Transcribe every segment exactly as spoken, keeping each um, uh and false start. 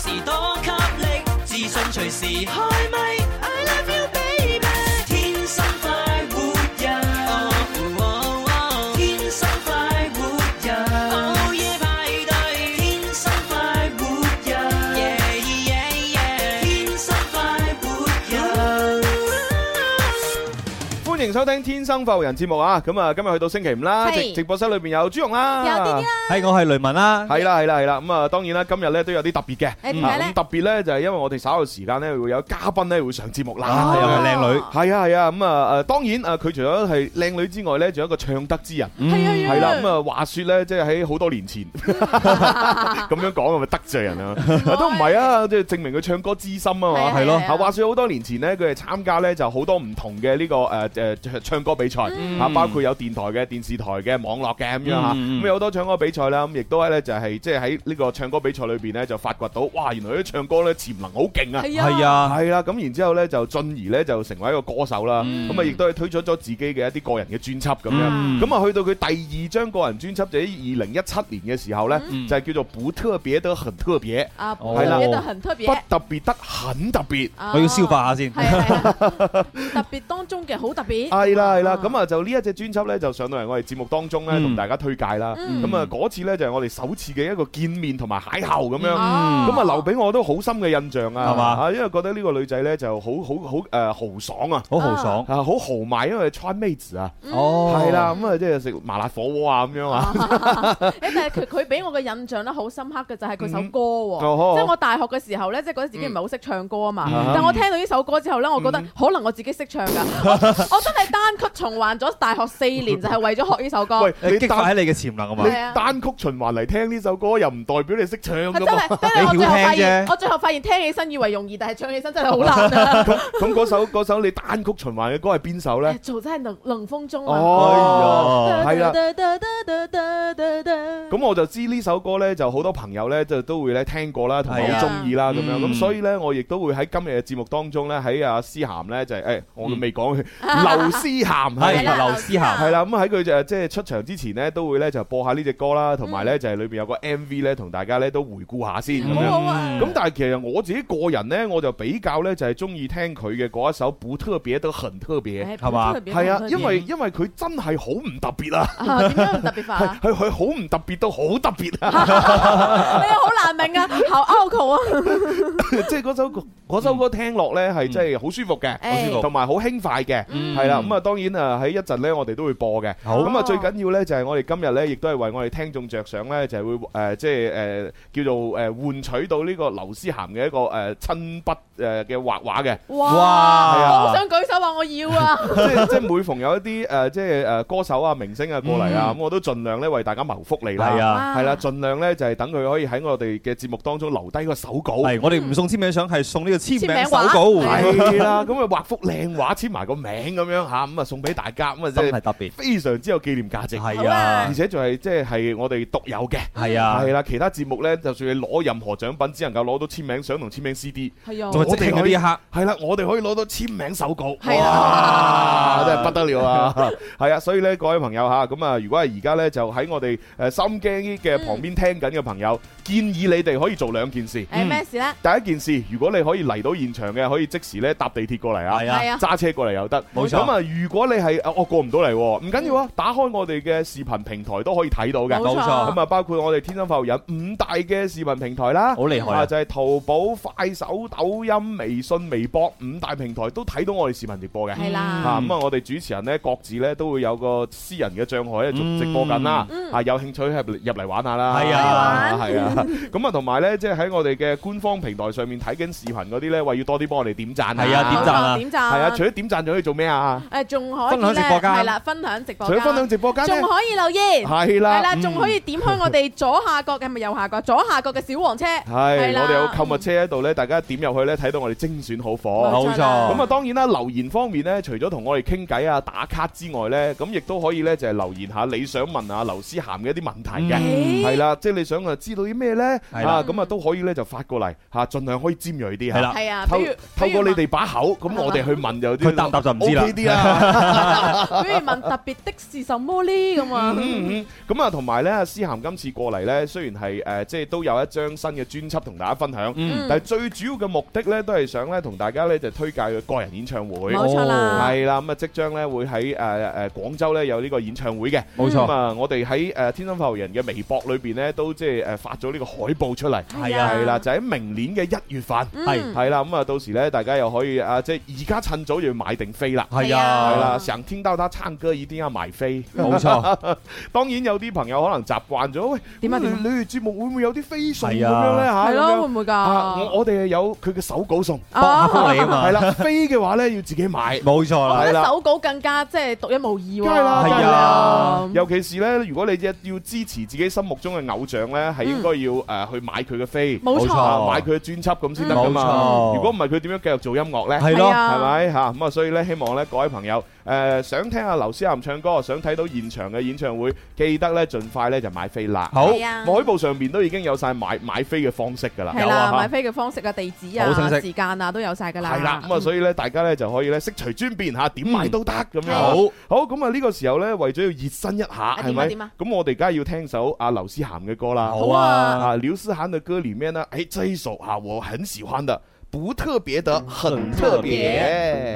時多給力，自信隨時開咪。I love you baby， 天生快活人，天生快活人，午夜派對，天生快活人，天生快活人。 歡迎收聽《天生快活人》節目啊！咁啊，今日去到星期五啦，直直播室裏邊有朱紅啦， 有啲啲啦， 係我係雷文啦， 係啦係啦係啦。咁啊，當然啦，今日咧都有啲特別嘅。 誒點解咧？ 咁特別咧就係因為我哋稍後時間咧會有嘉賓咧會上節目啦， 又係靚女， 係啊係啊。咁啊誒，當然啊，佢除咗係靚女之外咧，仲有一個唱得之人， 係啊係啦。咁啊，話説咧，即係喺好多年前咁樣講係咪得罪人啊？都唔係啊，即係證明佢唱歌資深啊嘛， 係咯。 啊，話説好多年前咧，佢係參加咧就好多唔同嘅呢個誒誒唱歌比賽啊，包括有電台嘅、電視台嘅、網絡嘅咁樣嚇。咁有好多唱歌比賽啦，咁亦都係咧就係即係喺呢個唱歌比賽裏邊咧就發掘到，哇！原來啲唱歌咧潛能好勁啊！ 係啊， 係啦。咁然之後咧就進而咧就成為一個歌手啦。咁啊亦都係推出咗自己嘅一啲個人嘅專輯咁樣。咁啊去到佢第二張個人專輯就喺二零一七年嘅時候咧，就係叫做不特別得很特別。 啊，係啦，特別得很特別， 不特別得很特別。 我要消化下先。 係係特別當中嘅好特別。 係啦係啦。咁啊就呢一隻專輯咧就上到嚟我哋節目當中咧同大家推介啦。咁啊嗰次咧就係我哋首次嘅一個見面同埋邂逅咁樣。咁啊留俾我都好深嘅印象啊，係嘛？啊，因為覺得呢個女仔咧就好好好誒豪爽啊， 好豪爽啊，好豪邁，因為川妹子啊。 哦， 係啦，咁啊即係食麻辣火鍋啊咁樣啊。 誒，但係佢佢俾我嘅印象咧好深刻嘅就係佢首歌喎，即係我大學嘅時候咧，即係覺得自己唔係好識唱歌啊嘛。但我聽到呢首歌之後咧，我覺得可能我自己識唱㗎。我我真係單曲循環咗大學四年，就係為咗學呢首歌。 喂， 你激發喺你嘅潛能啊嘛！ 你單曲循環嚟聽呢首歌，又唔代表你識唱㗎嘛。 真係，真係我最後發現，我最後發現聽起身以為容易，但係唱起身真係好難啊！ 咁嗰首嗰首你單曲循環嘅歌係邊首咧？ 做真係冷冷風中啊！ 哦，係啦。 咁我就知呢首歌咧，就好多朋友咧就都會咧聽過啦，同埋好中意啦咁樣。咁所以咧，我亦都會喺今日嘅節目當中咧，喺阿思涵咧就係誒，我都未講佢劉思涵係劉思涵係啦。咁喺佢就即係出場之前咧，都會咧就播下呢隻歌啦，同埋咧就係裏邊有個 M V 咧，同大家咧都回顧下先咁樣。咁但係其實我自己個人咧，我就比較咧就係中意聽佢嘅嗰一首不特別都很特別，係嘛？係啊，因為因為佢真係好唔特別啊！ 點樣唔特別法啊？ 係佢好唔特別到好特別啊！ 你好難明啊，好 uncle 啊！ 即係嗰首嗰首歌聽落咧係真係好舒服嘅，同埋好輕快嘅，係啦。咁啊當然啊喺一陣咧我哋都會播嘅。咁啊最緊要咧就係我哋今日咧亦都係為我哋聽眾着想咧，就係會誒即係誒叫做誒換取到呢個劉思涵嘅一個誒親筆誒嘅畫畫嘅。 哇！我好想舉手話我要啊！ 即係即係每逢有一啲誒即係誒歌手啊明星啊過嚟啊，咁我都盡量咧為大家謀福利啦。係啊，係啦，盡量咧就係等佢可以喺我哋嘅節目當中留低個手稿。 係，我哋唔送簽名相，係送呢個簽名手稿。 係啦，咁啊畫幅靚畫，簽埋個名咁樣嚇，咁啊送俾大家，咁啊真係特別，非常之有紀念價值。係啊，而且仲係即係係我哋獨有嘅。係啊，係啦，其他節目咧，就算你攞任何獎品，只能夠攞到簽名相同簽名 C D。係啊，我哋喺呢一刻係啦，我哋可以攞到簽名手稿。係啊，真係不得了啊！係啊，所以咧各位朋友嚇，咁啊如果係而家咧就喺我哋誒收音機嘅旁邊聽緊嘅朋友，建議你哋可以做兩件事。 誒咩事咧？ 第一件事，如果你可以嚟到現場嘅，可以即時咧搭地鐵過嚟啊，係啊，揸車過嚟又得。冇錯。咁啊，如果你係啊，我過唔到嚟，唔緊要啊，打開我哋嘅視頻平台都可以睇到嘅。冇錯。咁啊，包括我哋天生快活人五大嘅視頻平台啦，好厲害啊！就係淘寶、快手、抖音、微信、微博五大平台都睇到我哋視頻直播嘅。係啦。嚇咁啊，我哋主持人咧各自咧都會有個私人嘅帳號喺度直播緊啦。啊，有興趣入入嚟玩下啦。係啊，係啊。咁啊，同埋咧，即係喺我哋嘅官方平台上面睇緊視頻嗰啲咧，話要多啲幫我哋點讚。係啊，點讚啊，點讚。係啊，除咗點讚，仲可以做咩啊？誒，仲可以分享直播間。係啦，分享直播間。除咗分享直播間，仲可以留言。係啦，係啦，仲可以點開我哋左下角嘅，係咪右下角？左下角嘅小黃車。係，我哋有購物車喺度咧，大家點入去咧，睇到我哋精選好貨。冇錯。咁啊，當然啦，留言方面咧，除咗同我哋傾偈啊、打卡之外咧，咁亦都可以咧，就係留言下你想問下劉思涵嘅一啲問題嘅。係啦，即係你想啊知道啲咩咧？啊，咁啊都可以咧就發過嚟嚇，盡量可以尖鋭啲嚇。係啦，透透過你哋把口，咁我哋去問就啲答答就唔知啦。O K 啲啲啊。 不如問特別的是什麼呢？咁啊， 咁啊，同埋咧，思涵今次過嚟咧，雖然係誒，即係都有一張新嘅專輯同大家分享，但係最主要嘅目的咧，都係想咧同大家咧就推介佢個人演唱會。 冇錯啦， 係啦，咁啊即將咧會喺誒誒廣州咧有呢個演唱會嘅。 冇錯。 咁啊，我哋喺誒天生發育人嘅微博裏邊咧，都即係誒發咗呢個海報出嚟。係啊，係啦，就喺明年嘅一月份。係係啦，咁啊到時咧，大家又可以啊，即係而家趁早就要買定飛啦。係啊，係啦，想聽到他唱歌一定要買飛。 冇錯。 當然有啲朋友可能習慣咗，喂， 點啊？ 你哋節目會唔會有啲飛送咁樣咧嚇？ 係咯，會唔會㗎？ 我我哋有佢嘅手稿送， 幫你啊嘛。 係啦，飛嘅話咧要自己買。 冇錯啦。 我覺得手稿更加即係獨一無二喎。 係啦， 係啊。 尤其是咧，如果你要支持自己心目中嘅偶像咧，係應該要誒去買佢嘅飛， 冇錯， 買佢嘅專輯咁先得㗎嘛。如果唔係，佢點樣繼續做音樂咧？ 係咯， 係咪嚇？咁啊，所以咧，希望咧各位朋友誒想聽下劉思涵唱歌，想睇到現場嘅演唱會，記得咧盡快咧就買飛啦。 好， 海報上邊都已經有晒買買飛嘅方式㗎啦。 係啦，買飛嘅方式啊、地址啊、時間啊都有晒㗎啦。 係啦，咁啊，所以咧大家咧就可以咧悉隨尊便嚇，點買都得咁樣。 好， 好咁啊，呢個時候咧為咗要熱身一下，係咪？咁我哋梗係要聽首阿劉思涵嘅歌啦。 好啊， 啊，劉思涵嘅歌裡面呢，誒，這一首啊，我很喜歡的。不特別的，很特別。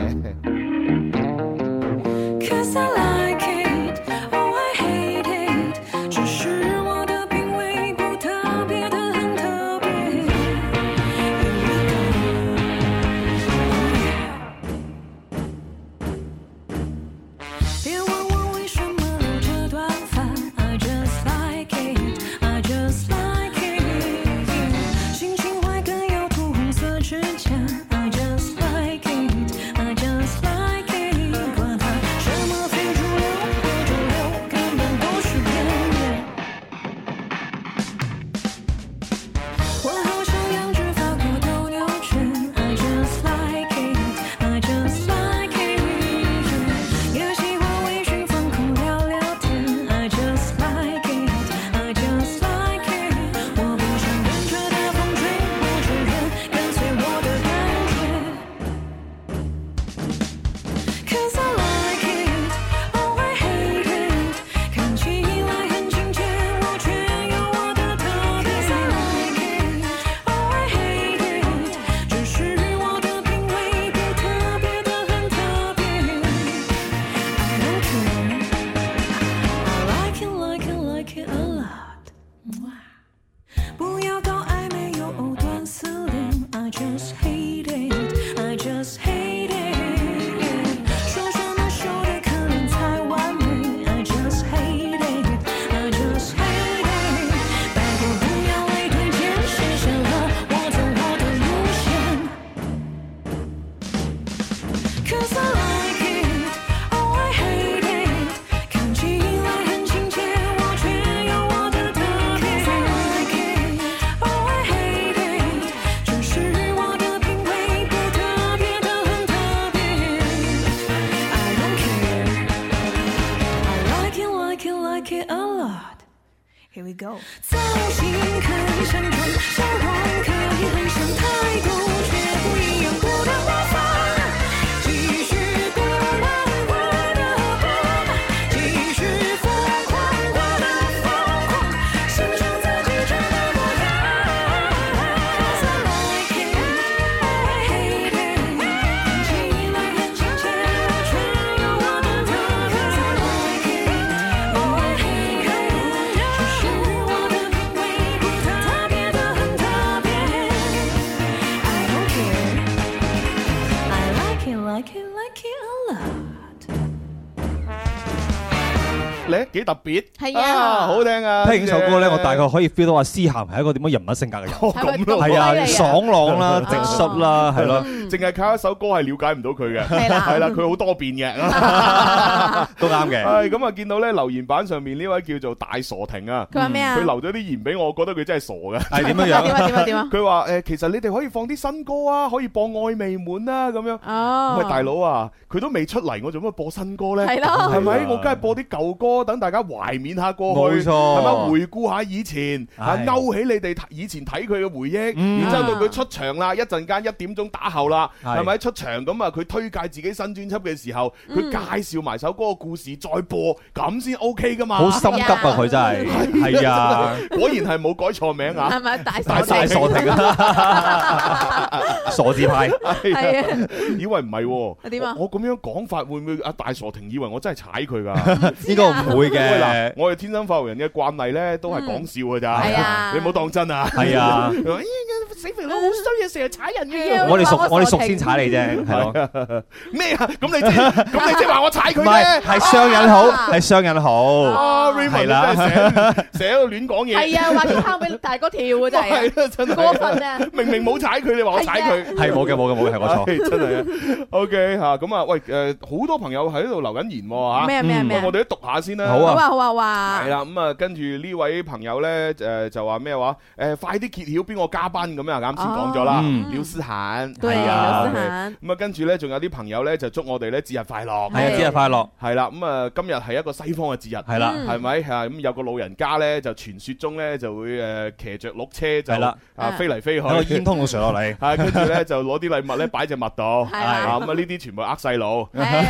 咧幾特別，係啊，好聽啊！ 聽呢首歌咧，我大概可以 feel 到阿思涵係一個點樣人物性格嘅人，咁咯，係啊，爽朗啦，直率啦，係咯， 淨係靠一首歌係了解唔到佢嘅， 係啦， 係啦，佢好多變嘅， 都啱嘅。 係咁啊，見到咧留言板上面呢位叫做大傻婷啊， 佢話咩啊？ 佢留咗啲言俾我，覺得佢真係傻嘅。 係點樣樣？ 點啊點啊點啊！ 佢話誒，其實你哋可以放啲新歌啊，可以播《愛未滿》啊，咁樣。 哦， 喂，大佬啊，佢都未出嚟，我做乜播新歌咧？ 係咯， 係咪？我梗係播啲舊歌歌，等大家懷緬下過去， 冇錯， 係咪回顧下以前，啊勾起你哋以前睇佢嘅回憶，然之後到佢出場啦，一陣間一點鐘打後啦，係咪出場咁啊？佢推介自己新專輯嘅時候，佢介紹埋首歌嘅故事再播，咁先 OK 噶嘛？ 好心急啊！佢真係係啊， 果然係冇改錯名啊！ 係咪大大大傻停啊？傻字派係啊， 以為唔係喎？ 點啊？ 我咁樣講法會唔會阿大傻停以為我真係踩佢㗎？ 應該唔會嘅。 嗱，我哋天生發育人嘅慣例咧，都係講笑㗎咋。 係啊， 你唔好當真啊！ 係啊， 死肥佬好衰啊，成日踩人嘅。 我哋熟，我哋熟先踩你啫，係咯。 咩啊？咁你即咁你即話我踩佢啫？ 係雙引號，係雙引號。 啊 Raymond 真係成成喺度亂講嘢。 係啊，話要拋俾大哥跳啊，真係。真係過分啊！ 明明冇踩佢，你話我踩佢。 係冇嘅，冇嘅，冇嘅，係我錯。 真係啊。OK 嚇，咁啊，喂誒，好多朋友喺度留緊言喎嚇。 咩咩咩？ 我哋都讀下先啦。 好啊， 好啊，好啊，哇！ 係啦，咁啊，跟住呢位朋友咧誒就話咩話？誒，快啲揭曉邊個嘉賓咁啊！啱先講咗啦，廖思涵。 對啊，廖思涵。 咁啊，跟住咧仲有啲朋友咧就祝我哋咧節日快樂。 係啊，節日快樂。 係啦，咁啊，今日係一個西方嘅節日。 係啦， 係咪嚇？咁有個老人家咧就傳説中咧就會誒騎著鹿車就啊飛嚟飛去， 喺個煙通度上落嚟。 係跟住咧就攞啲禮物咧擺隻襪度。係啊，咁啊呢啲全部呃細路。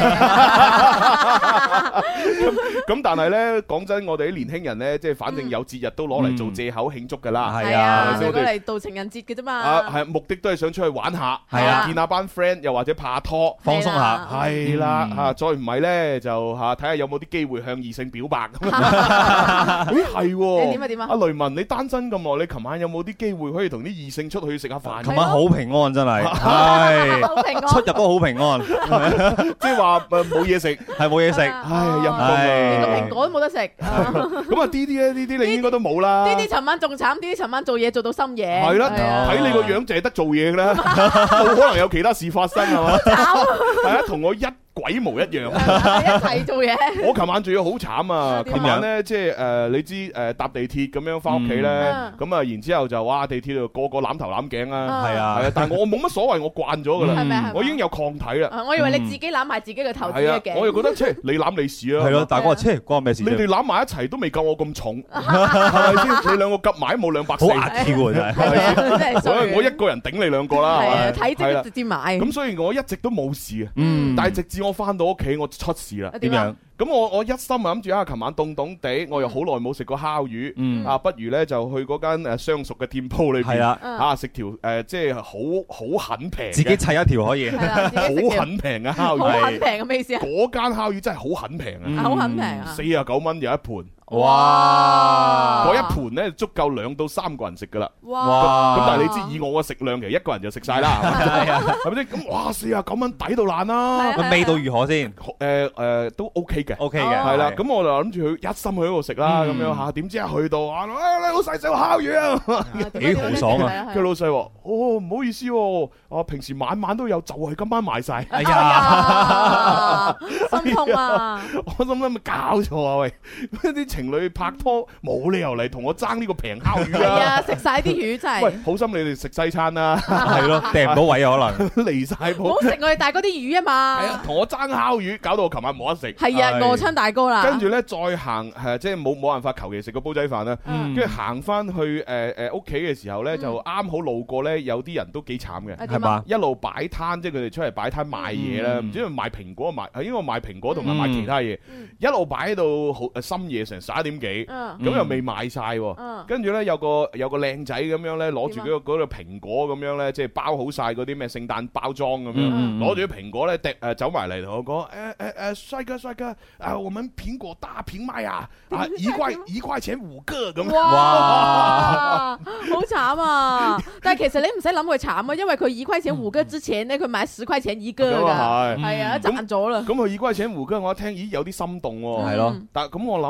咁但係咧講真，我哋啲年輕人咧，即係反正有節日都攞嚟做借口慶祝㗎啦。 係啊，攞嚟到情人節嘅啫嘛。 啊，係目的都係想出去玩下， 係啊， 見下班 friend，又或者拍下拖， 放鬆下。 係啦，嚇再唔係咧就嚇睇下有冇啲機會向異性表白。咦係喎？ 點啊點啊？ 阿雷文，你單身咁耐，你琴晚有冇啲機會可以同啲異性出去食下飯？ 琴晚好平安真係，係好平安， 出入都好平安。 即係話誒冇嘢食， 係冇嘢食， 唉陰公啊！ 連個蘋果都冇得食。 咁啊，D D 咧，D D 你應該都冇啦。 D D 尋晚仲慘，D D 尋晚做嘢做到深夜。 係啦，睇你個樣淨係得做嘢嘅咧，冇可能有其他事發生係嘛？係啊，同我一鬼模一樣， 一齊做嘢。 我琴晚仲要好慘啊！琴晚咧即係誒，你知誒搭地鐵咁樣翻屋企咧，咁啊然之後就哇地鐵度個個攬頭攬頸啊，係啊，但係我冇乜所謂，我慣咗噶啦，我已經有抗體啦。 我以為你自己攬埋自己嘅頭自己嘅頸， 我又覺得即係你攬你事啊， 係咯，大哥話即係關我咩事？ 你哋攬埋一齊都未夠我咁重，係咪先？你兩個夾埋都冇兩百四， 好壓跳喎真係， 所以我一個人頂你兩個啦，係啊，體積直接買。 咁所以我一直都冇事啊，但係直至我翻到屋企我出事啦。 點樣？ 咁我我一心諗住啊，琴晚凍凍地，我又好耐冇食過烤魚，啊，不如咧就去嗰間誒相熟嘅店鋪裏邊，啊，食條誒即係好好很平， 自己砌一條可以， 好很平嘅烤魚， 好很平嘅咩意思啊？ 嗰間烤魚真係好很平啊， 好很平啊， 四十九蚊有一盤。 哇！ 嗰一盤咧足夠兩到三個人食噶啦。 哇！ 咁但係你知以我嘅食量，其實一個人就食晒啦，係啊，係咪先？咁哇，四十九蚊抵到爛啦！ 味道如何先？ 誒誒，都 OK 嘅 ，OK 嘅， 係啦。咁我就諗住去一心去嗰度食啦，咁樣嚇。點知一去到啊，你老細食烤魚啊， 幾豪爽啊！ 佢老細話：哦，唔好意思喎，啊平時晚晚都有，就係今晚賣晒。 哎呀， 心痛啊！ 我心諗咪搞錯啊喂！啲情侶拍拖冇理由嚟同我爭呢個平烤魚啊！ 係啊，食晒啲魚真係。 喂，好心你哋食西餐啦， 係咯，訂唔到位啊可能。 離晒譜。 唔好食我哋大哥啲魚啊嘛。 係啊，同我爭烤魚，搞到我琴晚冇得食。 係啊，餓親大哥啦。 跟住咧再行係即係冇冇辦法求其食個煲仔飯啦。跟住行翻去誒誒屋企嘅時候咧，就啱好路過咧，有啲人都幾慘嘅， 係嘛？ 一路擺攤，即係佢哋出嚟擺攤賣嘢啦，唔知係賣蘋果賣，係應該賣蘋果同埋賣其他嘢，一路擺到好深夜成十一點幾。咁又未賣晒，跟住咧有個有個靚仔咁樣咧，攞住嗰個嗰個蘋果咁樣咧，即係包好晒嗰啲咩聖誕包裝咁樣，攞住啲蘋果咧，滴誒走埋嚟同我講，誒誒誒，帥哥帥哥，啊我們蘋果大平賣啊，啊一塊一塊錢五個咁。 哇，好慘啊！但係其實你唔使諗佢慘啊，因為佢一塊錢五個之前咧，佢買十塊錢一個㗎，係啊賺咗啦。 咁佢一塊錢五個，我一聽，咦有啲心動喎，係咯。但係咁我諗啊，一蚊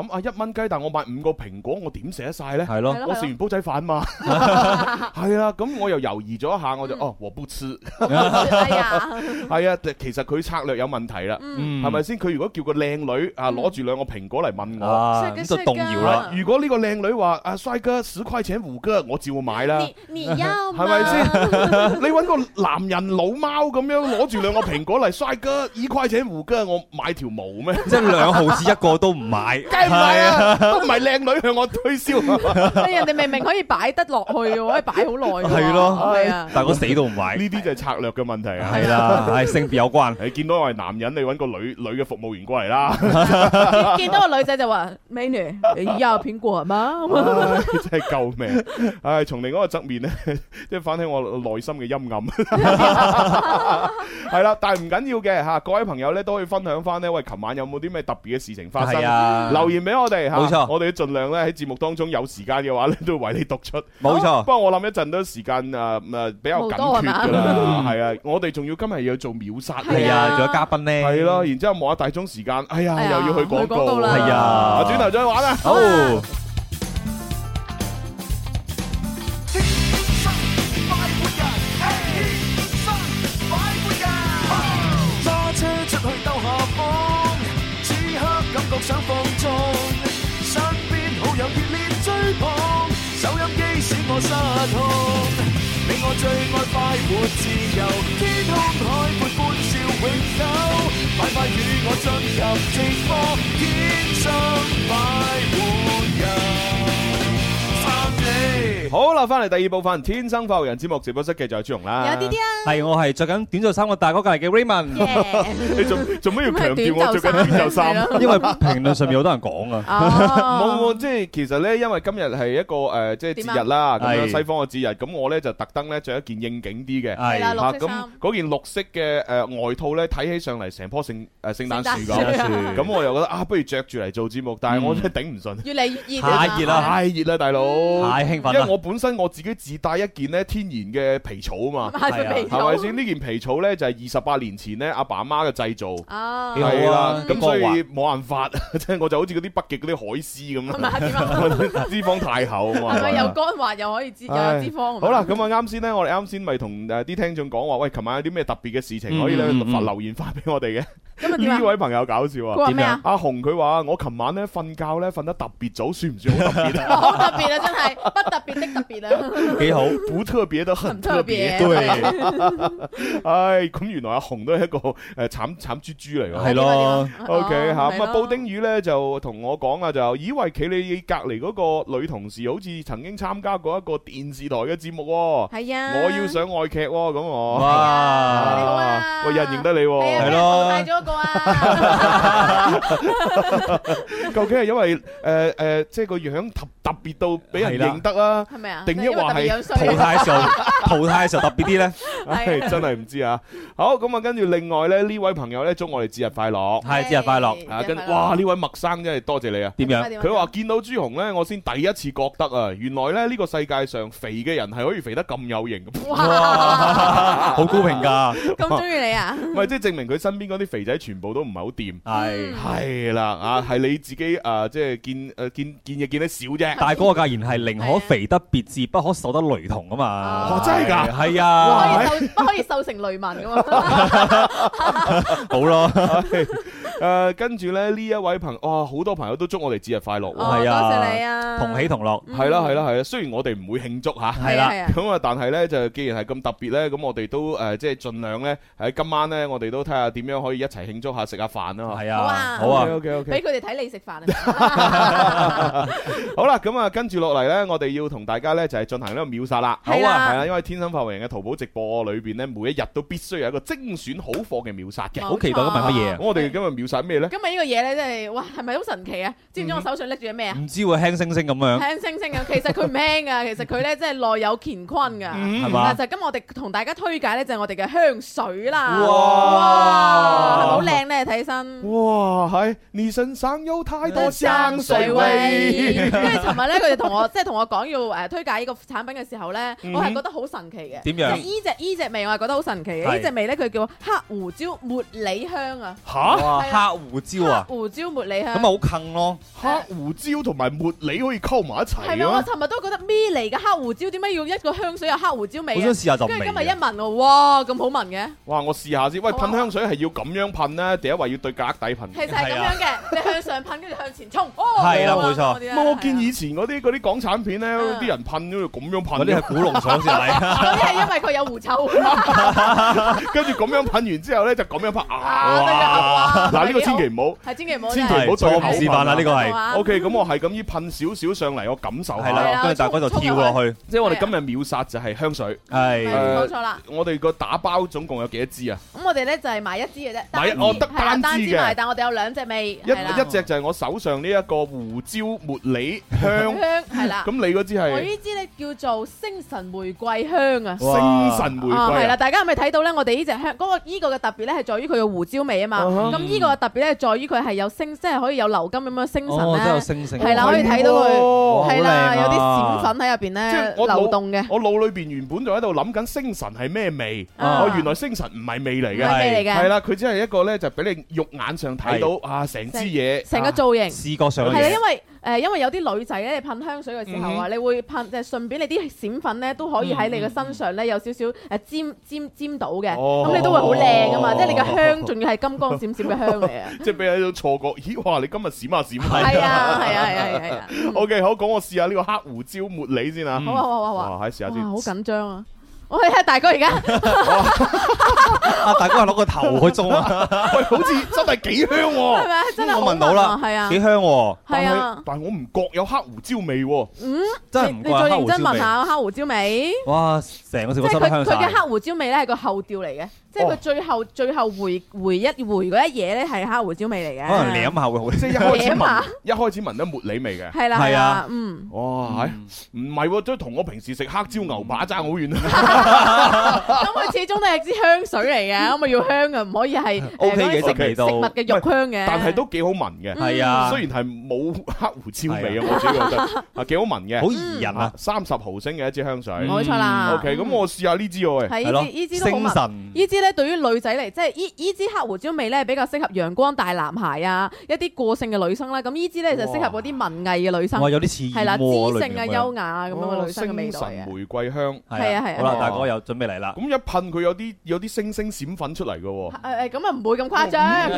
蚊雞，但我買五個蘋果，我點食得晒咧？ 係咯， 我食完煲仔飯嘛。係啊，咁我又猶豫咗一下，我就哦，我不吃。係啊，其實佢策略有問題啦，係咪先？佢如果叫個靚女啊攞住兩個蘋果嚟問我， 咁就動搖啦。 如果呢個靚女話啊，帥哥十塊錢五個，我照買啦。 你要係咪先？你揾個男人老貓咁樣攞住兩個蘋果嚟，帥哥一塊錢五個，我買條毛咩？ 即係兩毫子一個都唔買， 梗係唔係啊？都唔係靚女向我推銷。 人哋明明可以擺得落去嘅，可以擺好耐。 係咯， 係啊。 但係我死都唔買。 呢啲就係策略嘅問題啊。 係啦，係性別有關。 你見到我係男人，你揾個女女嘅服務員過嚟啦。 見到個女仔就話：美女，你要蘋果嗎？ 真係救命！唉，從另一個側面咧，即係反映我內心嘅陰暗。係啦，但係唔緊要嘅嚇，各位朋友咧都可以分享翻呢。喂，琴晚有冇啲咩特別嘅事情發生？ 啊、 留言俾我哋嚇， 冇錯， 我哋都盡量咧喺節目當中有時間嘅話咧，都會為你讀出。 冇錯， 不過我諗一陣都時間誒誒比較緊缺㗎啦。係啊，我哋仲要今日要做秒殺， 係啊，仲有嘉賓咧， 係咯，然之後望下大鐘時間，哎呀，又要去廣告啦， 係啊， 轉頭再玩啦， 好。 想放縱，身邊好友熱烈追捧，收音機使我失控。你我最愛快活自由，天空海闊歡笑永久，快快與我進入直播，天生快活人。 好啦，翻嚟第二部分《天生快活人》節目直播室嘅就係朱紅啦， 有啲啲啊， 係我係着緊短袖衫個大哥隔離嘅 Raymond。 你做做咩要強調我着緊短袖衫？ 因為評論上面好多人講啊。 冇冇，即係其實咧，因為今日係一個誒，即係節日啦，咁樣西方嘅節日，咁我咧就特登咧着一件應景啲嘅， 係啦，綠色衫。 咁嗰件綠色嘅誒外套咧，睇起上嚟成棵聖誒聖誕樹咁，咁我又覺得啊，不如着住嚟做節目，但係我真係頂唔順， 越嚟越熱， 太熱啦， 太熱啦，大佬， 太興奮啦， 因為我本身我自己自帶一件咧天然嘅皮草啊嘛，係咪先？呢件皮草咧就係二十八年前咧阿爸阿媽嘅製造，係啦，咁所以冇辦法，即係我就好似嗰啲北極嗰啲海絲咁啊，脂肪太厚啊嘛， 係咪又乾滑又可以脂又有脂肪？ 好啦，咁啊啱先咧，我哋啱先咪同誒啲聽眾講話，喂，琴晚有啲咩特別嘅事情可以咧發留言發俾我哋嘅？呢位朋友搞笑啊！ 點啊？ 阿紅佢話我琴晚咧瞓覺咧瞓得特別早，算唔算好特別啊？ 好特別啊！真係不特別的特別啊！ 幾好，不特別得很特別。對，唉，咁原來阿紅都係一個誒慘慘豬豬嚟㗎。 係咯 ，OK 嚇。咁啊，布丁魚咧就同我講啊，就以為企你隔離嗰個女同事好似曾經參加過一個電視台嘅節目喎。係啊，我要上外劇喎，咁我。 哇！你好啊！ 我認認得你喎。 係咯。啊、 究竟係因為誒誒、呃呃，即係個樣特特別到俾人認得啊？係咪啊？定一話係淘汰嘅時候，淘汰嘅時候特別啲咧？ 唉，真係唔知啊！好，咁啊，跟住另外咧，呢位朋友咧祝我哋節日快樂， 係節日快樂啊！跟哇，呢位麥生真係多謝你啊！點樣？佢話見到朱紅咧，我先第一次覺得啊，原來咧呢個世界上肥嘅人係可以肥得咁有型咁。 哇！好高評價， 咁中意你啊？ 唔係，即係證明佢身邊嗰啲肥仔全部都唔係好掂。 係係啦，啊，係你自己啊，即係見誒見見嘢見得少啫。 大哥嘅格言係寧可肥得別致，不可瘦得雷同啊嘛。 哦，真係㗎？ 係啊， 不可以瘦成雷文㗎嘛。 好咯。 誒，跟住咧呢一位朋友，哇，好多朋友都祝我哋節日快樂。 係啊，多謝你啊， 同喜同樂。 係啦係啦係啦，雖然我哋唔會慶祝嚇， 係啦， 咁啊，但係咧就既然係咁特別咧，咁我哋都誒即係盡量咧喺今晚咧，我哋都睇下點樣可以一齊慶祝下，食下飯啦。係啊， 好啊， 好啊 ，OK OK， 俾佢哋睇你食飯啊。 好啦，咁啊，跟住落嚟咧，我哋要同大家咧就係進行呢個秒殺啦。好啊，係啊，因為天生快活人嘅淘寶直播裏邊咧，每一日都必須有一個精選好貨嘅秒殺嘅。 好期待今日乜嘢啊？ 咁我哋今日秒殺咩咧？ 今日呢個嘢咧，真係哇，係咪好神奇啊？知唔知我手上拎住咩啊？ 唔知喎，輕星星咁樣。 輕星星啊，其實佢唔輕噶，其實佢咧真係內有乾坤噶，係嘛？就今日我哋同大家推介咧，就係我哋嘅香水啦。哇，係咪好靚咧？睇起身。哇， 係你身上有太多香水味。 跟住尋日咧，佢哋同我即係同我講要誒推介呢個產品嘅時候咧，我係覺得好神奇嘅。 點樣？ 依隻依隻味我係覺得好神奇嘅。呢隻味咧佢叫黑胡椒茉莉香啊。 嚇！ 係黑胡椒啊， 胡椒茉莉香， 咁咪好近咯。 黑胡椒同埋茉莉可以溝埋一齊啊！ 係咪？我尋日都覺得咩嚟嘅黑胡椒，點解要一個香水有黑胡椒味？ 我想試下就味。 跟住今日一聞喎，哇，咁好聞嘅！ 哇，我試下先。喂，噴香水係要咁樣噴咧，第一位要對格底噴。 其實係咁樣嘅，你向上噴，跟住向前衝。哦， 係啦，冇錯。 我見以前嗰啲嗰啲港產片咧，啲人噴咗咁樣噴。 嗰啲係古龍爽先嚟。 嗰啲係因為佢有狐臭。 跟住咁樣噴完之後咧，就咁樣噴。 啊！ 嗱，呢個千祈唔好， 係千祈唔好， 千祈唔好錯誤示範啦！呢個係。 O K，咁我係咁依噴少少上嚟，我感受下。 係啦，跟住大家就跳落去。 即係我哋今日秒殺就係香水。 係。 冇錯啦。 我哋個打包總共有幾多支啊？ 咁我哋咧就係買一支嘅啫。 買我得單支嘅， 但我哋有兩隻味。 一一隻就係我手上呢一個胡椒茉莉香。香係啦。 咁你嗰支係？ 我呢支咧叫做星辰玫瑰香啊。 星辰玫瑰。 係啦，大家係咪睇到咧？我哋呢隻香嗰個依個嘅特別咧係在於佢嘅胡椒味啊嘛。咁呢個嘅特別咧在於佢係有星，即係可以有流金咁樣星辰咧。 真係有星星。 係啦，可以睇到佢。係啦，有啲閃粉喺入邊咧，流動嘅。 我腦裏邊原本就喺度諗緊星辰係咩味？哦，原來星辰唔係味嚟嘅。 係味嚟嘅。 係啦，佢只係一個咧，就俾你肉眼上睇到啊，成支嘢， 成個造型， 視覺上嘅嘢。 係啦，因為誒，因為有啲女仔咧，你噴香水嘅時候啊，你會噴，就係順便你啲閃粉咧都可以喺你嘅身上咧有少少誒沾沾沾到嘅，咁你都會好靚噶嘛，即係你嘅香仲要係金光閃閃嘅香嚟啊！ 即係俾人一種錯覺，咦哇！你今日閃下閃下。 係啊係啊係啊係啊 ！OK，好，講我試下呢個黑胡椒茉莉先啊！ 好啊好啊好啊！ 哇，喺試下先。 好緊張啊！我睇下大哥而家， 阿大哥係攞個頭去中啊！ 喂，好似真係幾香喎！ 係咪？真係我聞到啦， 係啊， 幾香喎！ 係啊， 但係我唔覺有黑胡椒味喎。 嗯， 真係唔覺黑胡椒味。 你再認真聞下黑胡椒味。 哇！成個食物收得香晒。 佢嘅黑胡椒味咧係個後調嚟嘅，即係佢最後最後回回一回嗰一嘢咧係黑胡椒味嚟嘅。 可能舐下會好啲。 即係一開始聞，一開始聞到茉莉味嘅。 係啦，係啊，嗯。 哇！唔係喎，都同我平時食黑椒牛扒爭好遠啊！ 咁佢始終都係支香水嚟嘅，咁咪要香嘅，唔可以係 O K 嘅食味道， 食物嘅肉香嘅。 但係都幾好聞嘅， 係啊。 雖然係冇黑胡椒味啊，我自己覺得啊幾好聞嘅， 好宜人啊！ 三十毫升嘅一支香水， 冇錯啦。 O K，咁我試下呢支喎， 係呢支呢支都好聞。呢支咧對於女仔嚟，即係呢呢支黑胡椒味咧比較適合陽光大男孩啊，一啲個性嘅女生啦。咁呢支咧就適合嗰啲文藝嘅女生。 哇，有啲似係啦，知性啊、優雅啊咁樣嘅女生嘅味道嘅。 星辰玫瑰香， 係啊係啊。 好啦，大哥又準備嚟啦。 咁一噴佢有啲有啲星星閃粉出嚟嘅喎。 誒誒，咁啊唔會咁誇張。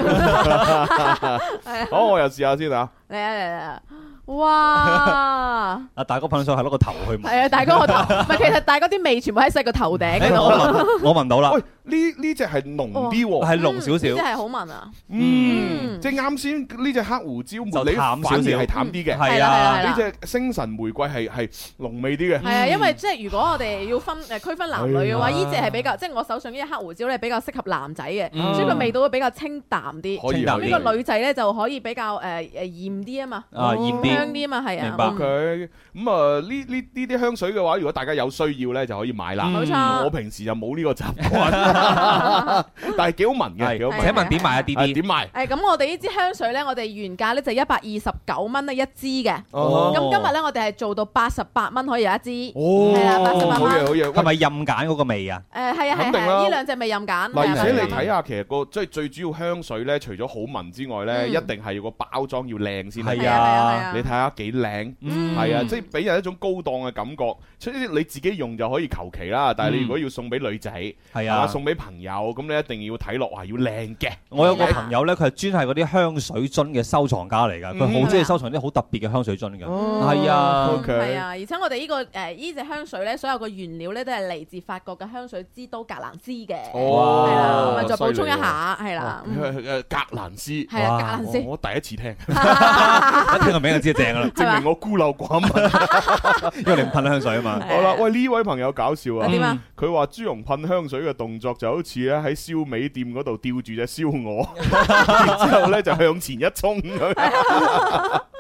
好，我又試下先啊。 嚟啊嚟啊！哇！ 阿大哥噴上係攞個頭去聞。 係啊，大哥個頭，唔係其實大哥啲味全部喺晒個頭頂嗰度。 我聞到啦。 喂，呢呢隻係濃啲喎， 係濃少少。 呢隻係好聞啊。 嗯，即係啱先呢隻黑胡椒茉莉反而係淡啲嘅。 係啊， 呢隻星辰玫瑰係係濃味啲嘅。 係啊，因為即係如果我哋要分誒區分男女嘅話，呢隻係比較即係我手上呢隻黑胡椒咧比較適合男仔嘅，所以個味道會比較清淡啲。 清淡啲。 呢個女仔咧就可以比較誒誒豔啲啊嘛。 啊，豔啲。 香啲啊嘛，係啊， 明白佢咁啊？呢呢呢啲香水嘅話，如果大家有需要咧，就可以買啦。 冇錯， 我平時就冇呢個習慣，但係幾好聞嘅，幾好聞。 請問點買啊？D D 點買？ 誒，咁我哋呢支香水咧，我哋原價咧就一百二十九蚊啊一支嘅。 哦。 咁今日咧，我哋係做到八十八蚊可以有一支。 哦。 係啦，八十八蚊。 好嘢，好嘢。 係咪任揀嗰個味啊？ 誒，係啊，係啊，呢兩隻味任揀。 嗱，而且你睇下，其實個即係最主要香水咧，除咗好聞之外咧，一定係要個包裝要靚先係啊。你睇下幾靚，係啊，即係俾人一種高檔嘅感覺。所以你自己用就可以求其啦，但係你如果要送俾女仔，係啊，送俾朋友，咁你一定要睇落話要靚嘅。我有個朋友咧，佢係專係嗰啲香水樽嘅收藏家嚟㗎，佢好中意收藏啲好特別嘅香水樽㗎。係啊， 係啊，而且我哋呢個誒呢隻香水咧，所有嘅原料咧都係嚟自法國嘅香水之都格蘭斯嘅。哦，係啦，咪再補充一下，係啦。 誒格蘭斯， 係啊，格蘭斯， 我第一次聽， 一聽個名就知正㗎啦， 證明我孤陋寡聞， 因為你唔噴香水啊嘛。 好啦，喂，呢位朋友搞笑啊！ 點啊？ 佢話朱紅噴香水嘅動作就好似咧喺燒味店嗰度吊住隻燒鵝，然之後咧就向前一衝咁。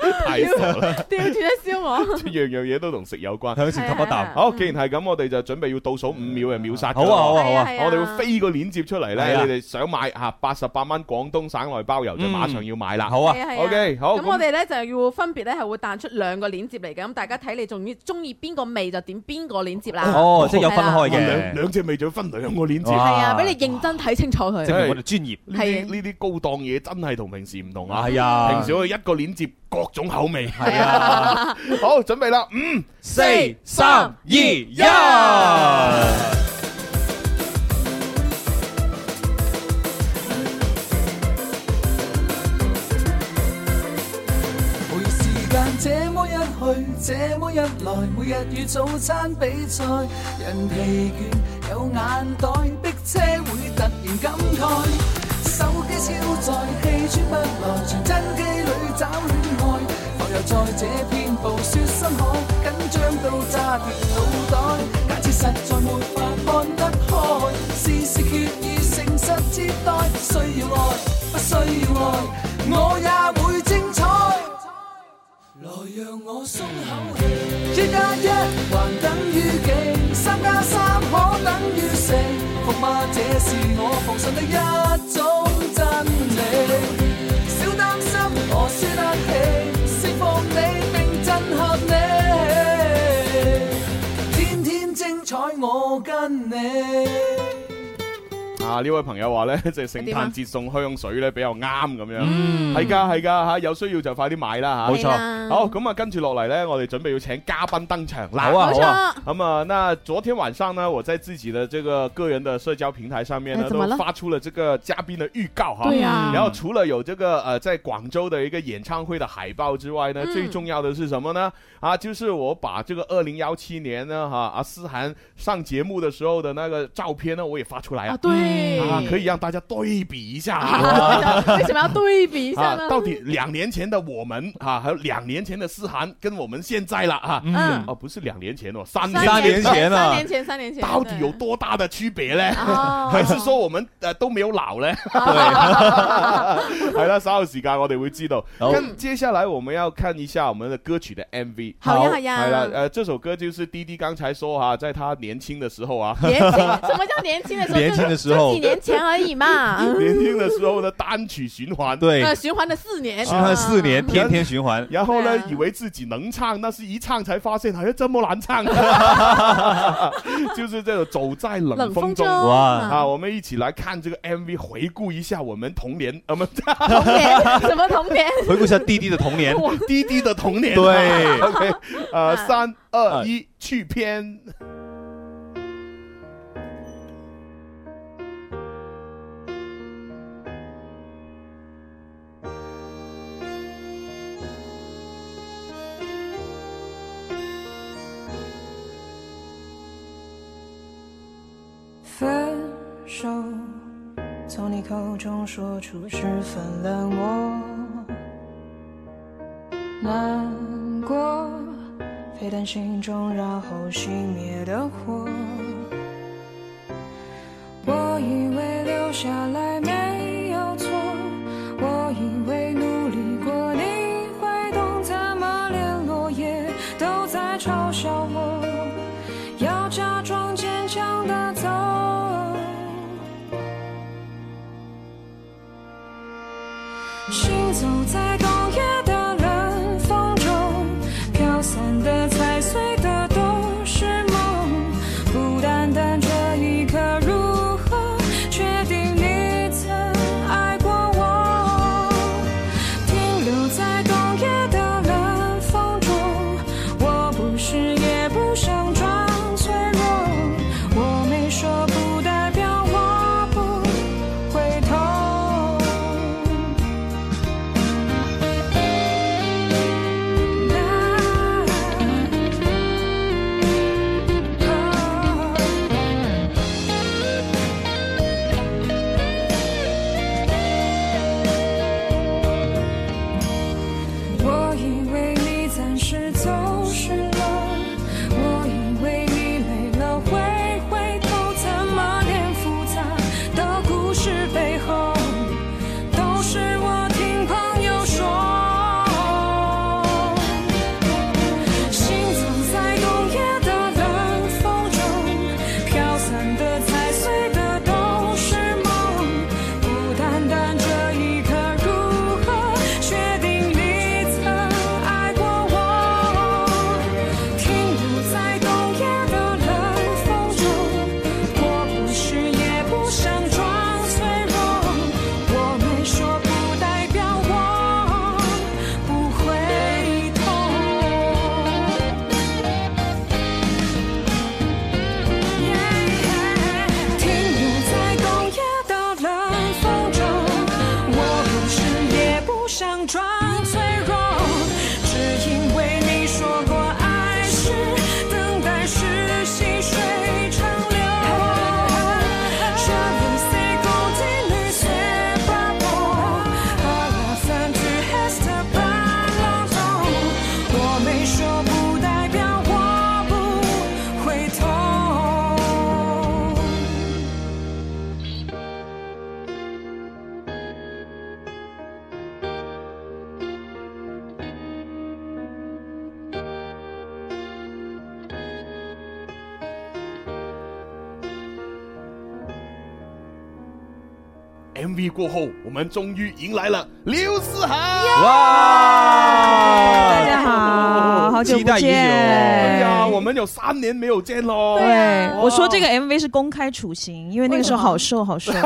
太傻啦！ 吊住一燒我， 樣樣嘢都同食有關。 向前吸一啖。 好，既然係咁，我哋就準備要倒數五秒嘅秒殺。 好啊好啊好啊！ 我哋會飛個鏈接出嚟咧，你哋想買嚇八十八蚊廣東省內包郵就馬上要買啦。 好啊 ，OK， 好。 咁我哋咧就要分別咧係會彈出兩個鏈接嚟嘅，咁大家睇你仲要中意邊個味就點邊個鏈接啦。 哦，即係有分開嘅， 兩兩隻味就要分兩個鏈接。 係啊，俾你認真睇清楚佢。 即係我哋專業。 呢啲呢啲高檔嘢真係同平時唔同啊！ 係啊， 平時我哋一個鏈接各種口味。係啊，好，準備啦，五、 四、三、二、一。 這麼一去，這麼一來，每日與早餐比賽，人疲倦有眼袋，逼車會突然感慨，手機超載，氣喘不來，傳真機裏找戀愛，浮游在這片暴雪深海，緊張到炸斷腦袋，假設實在沒法看得開，事事決意誠實接待，需要愛，不需要愛，我也會精彩。來讓我鬆口氣，一加一還等於幾？三加三可等於四？服嗎？這是我奉信的一種真理。小擔心，我輸得起，釋放你並震撼你，天天精彩我跟你。啊！呢位朋友話咧，即係聖誕節送香水咧比較啱咁樣，係㗎係㗎嚇，有需要就快啲買啦嚇。 冇錯。 好，咁啊跟住落嚟咧，我哋準備要請嘉賓登場啦。 好啊好啊。 咁啊，那昨天晚上呢，我在自己的這個個人的社交平台上面呢，都發出了這個嘉賓的預告哈。 對啊。 然後除了有這個呃在廣州的一個演唱會的海報之外呢，最重要的是什麼呢？啊，就是我把這個二零幺七年呢，哈啊思涵上節目的時候的那個照片呢，我也發出來啊。 對。 啊，可以讓大家對比一下。 啊、為什麼要對比一下呢？ 啊、到底兩年前的我們啊，還有兩年前的思涵，跟我們現在了啊，嗯，哦、啊，不是兩年前哦，三年三年前啊， 三年前，三年前， 到底有多大的區別呢？ 哦、 還是說我們呃都沒有老呢？對，係啦，稍後時間我哋會知道。跟接下來我們要看一下我們的歌曲的 M V。 好呀，好呀。 係啦，呃，這首歌就是滴滴剛才說哈，在他年輕的時候啊。 年輕？什麼叫年輕的時候？ 年輕的時候。 幾年前而已嘛。 年輕的時候的單曲循環， 對， 呃，循環了四年， 循環四年，天天循環。 然後呢，以為自己能唱，但是一唱才發現，好像這麼難唱。就是這個走在冷風中。哇！啊，我們一起來看這個 M V，回顧一下我們童年，我們童年什麼童年？ 回顧一下滴滴的童年， 滴滴的童年。 對 ，OK，呃，三二一，去片。 分手，从你口中说出十分冷漠，难过沸腾心中然后熄灭的火，我以为留下来没有错，我以为努力过你会懂，怎么连落叶都在嘲笑我，要假装坚强的走，行走在冬夜的冷风中，飘散的踩碎的都是梦，孤单单这一刻如何确定你曾爱过我，停留在冬夜的冷风中，我不是也不想装脆弱，我没说不代表我不会痛。 M V 过后，我们终于迎来了刘思涵。 哇！大家好，好久不见。 哎呀，我们有三年没有见喽。 对，我说这个 M V 是公开处刑，因为那个时候好瘦好瘦。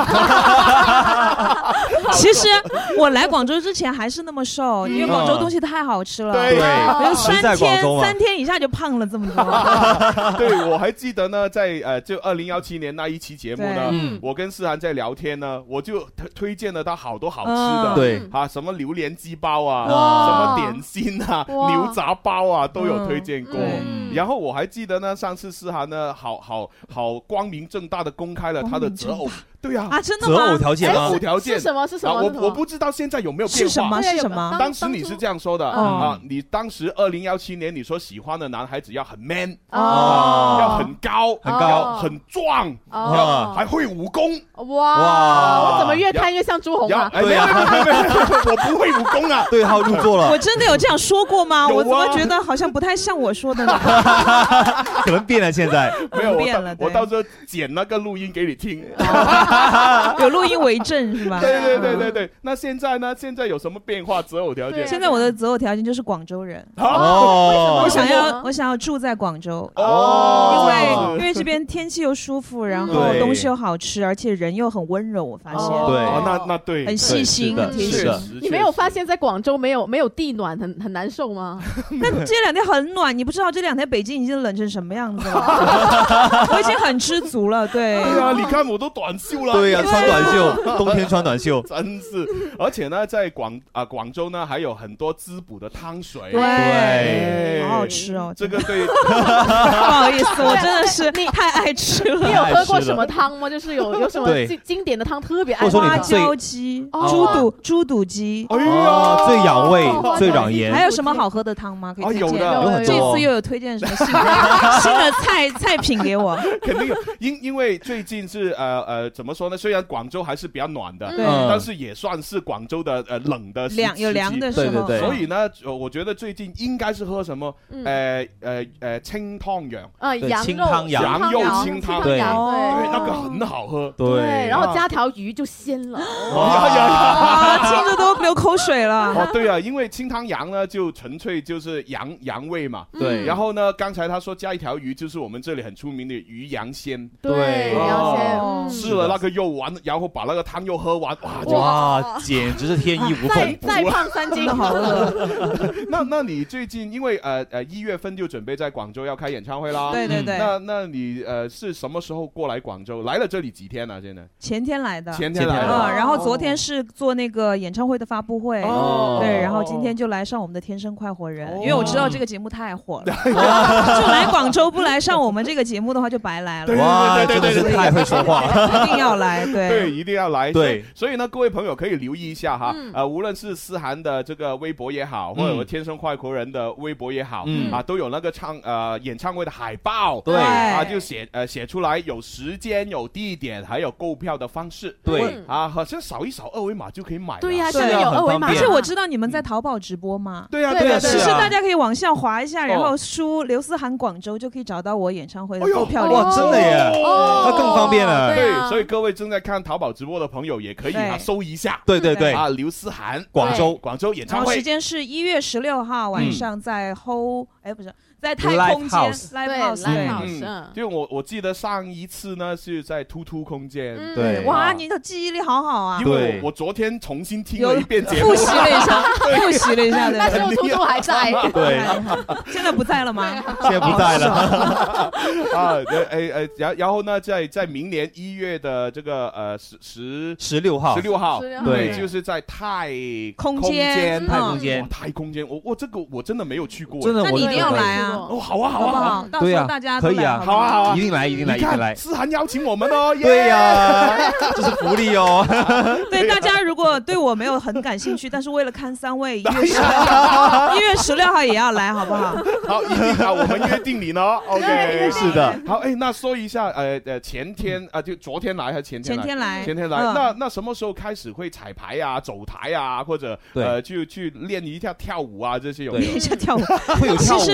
其实我来广州之前还是那么瘦，因为广州东西太好吃了。 对， 三天三天一下就胖了这么多。 对，我还记得呢，在呃就二零一七年那一期节目呢，我跟思涵在聊天呢，我就推推荐了他好多好吃的， 对啊，什么榴莲鸡包啊，什么点心啊，牛杂包啊，都有推荐过。然后我还记得呢，上次思涵呢，好好好光明正大的公开了他的择偶。对呀， 啊，真的吗？ 择偶条件吗？ 择偶条件是什么？是什么？ 我我不知道现在有没有变化。 是什么？是什么？ 当时你是这样说的啊，你当时二零一七年你说喜欢的男孩子要很 man， 哦， 要很高， 很高， 很壮， 哦， 还会武功。 哇！我怎么越看越像朱红啊？ 对呀，我不会武功啊。 对号入座了。 我真的有这样说过吗？我怎么觉得好像不太像我说的呢？ 可能变了，现在没有变了。我到时候剪那个录音给你听。 有录音为证是吧？ 对对对对对。那现在呢？现在有什么变化？择偶条件？ 现在我的择偶条件就是广州人。 哦， 我想要我想要住在广州。哦，因为因为这边天气又舒服，然后东西又好吃，而且人又很温柔。我发现。 对，那那对， 很细心，很贴心。 你没有发现在广州没有没有地暖，很很难受吗？ 那这两天很暖，你不知道这两天北京已经冷成什么样子了。我已经很知足了。对。 对啊，你看我都短袖了。 对呀，穿短袖，冬天穿短袖， 真是。而且呢，在广啊广州呢，还有很多滋补的汤水， 对，好好吃哦。 这个对， 不好意思，我真的是太爱吃了。 你有喝过什么汤吗？就是有有什么经典的汤特别爱？ 花椒鸡、猪肚、猪肚鸡， 哎呀， 最养胃、最养颜。 还有什么好喝的汤吗？可以推荐。 有的，有很多。 这次又有推荐什么新的新的菜菜品给我？ 肯定有，因因为最近是呃呃怎么说呢？虽然广州还是比较暖的，但是也算是广州的呃冷的凉有凉的时候。 所以呢，我觉得最近应该是喝什么呃呃呃清汤羊啊，羊肉羊肉清汤， 对对， 那个很好喝， 对，然后加条鱼就鲜了。 呀呀呀， 听着都流口水了。 哦，对啊，因为清汤羊呢就纯粹就是羊羊味嘛，对。然后呢，刚才他说加一条鱼，就是我们这里很出名的鱼羊鲜， 对，鱼羊鲜， 吃了那个肉完，然后把那个汤又喝完， 哇，哇，简直是天衣无缝， 再胖三斤，好饿。 那那你最近因为呃呃一月份就准备在广州要开演唱会啦， 对对对。 那那你呃是什么时候过来广州？来了这里几天呢？现在前天来的， 前天来的。 然后昨天是做那个演唱会的发布会，对，然后今天就来上我们的《天生快活人》，因为我知道这个节目太火了，就来广州不来上我们这个节目的话就白来了。 哇，真的是太会说话了， 一定要来，对对，一定要来。 对， 所以呢，各位朋友可以留意一下哈，呃，无论是思涵的这个微博也好，或者我天生快活人的微博也好，啊，都有那个唱呃演唱会的海报， 对啊，就写呃写出来有时间、有地点，还有购票的方式， 对啊，好像扫一扫二维码就可以买。 对呀，现在有二维码。 而且我知道你们在淘宝直播嘛， 对呀对呀， 其实大家可以往下滑一下，然后输刘思涵广州就可以找到我演唱会的购票链接。 哇，真的耶，那更方便了。 对，所以各位正在看淘宝直播的朋友也可以啊搜一下。 对对对， 啊，刘思涵广州广州演唱会， 然后时间是一月十六号晚上在 Ho， 哎不是。在太空间 Live House， 嗯，就我我记得上一次呢是在突突空间， 对， 哇，你的记忆力好好啊！ 因为我昨天重新听了一遍节目， 复习了一下，复习了一下， 那时候突突还在， 对， 现在不在了吗？ 现在不在了啊，哎哎，然然后呢，在在明年一月的这个呃十十十六号， 十六号，对，就是在太空间， 太空间， 太空间，我我这个我真的没有去过， 真的， 那你一定要来啊！ 哦，好啊，好啊， 到时候大家可以啊， 好啊，好啊， 一定来，一定来，一定来。 思涵邀请我们哦， 对呀，这是福利哦。 对，大家如果对我没有很感兴趣，但是为了看三位，一月十六号，一月十六号也要来，好不好？ 好，一定啊，我们约定你呢。OK， 是的。 好，哎，那说一下，呃呃，前天啊，就昨天来还是前天来？ 前天来， 前天来。那那什么时候开始会彩排啊、走台啊，或者呃，去去练一下跳舞啊这些有没有？ 练一下跳舞会有跳舞吗？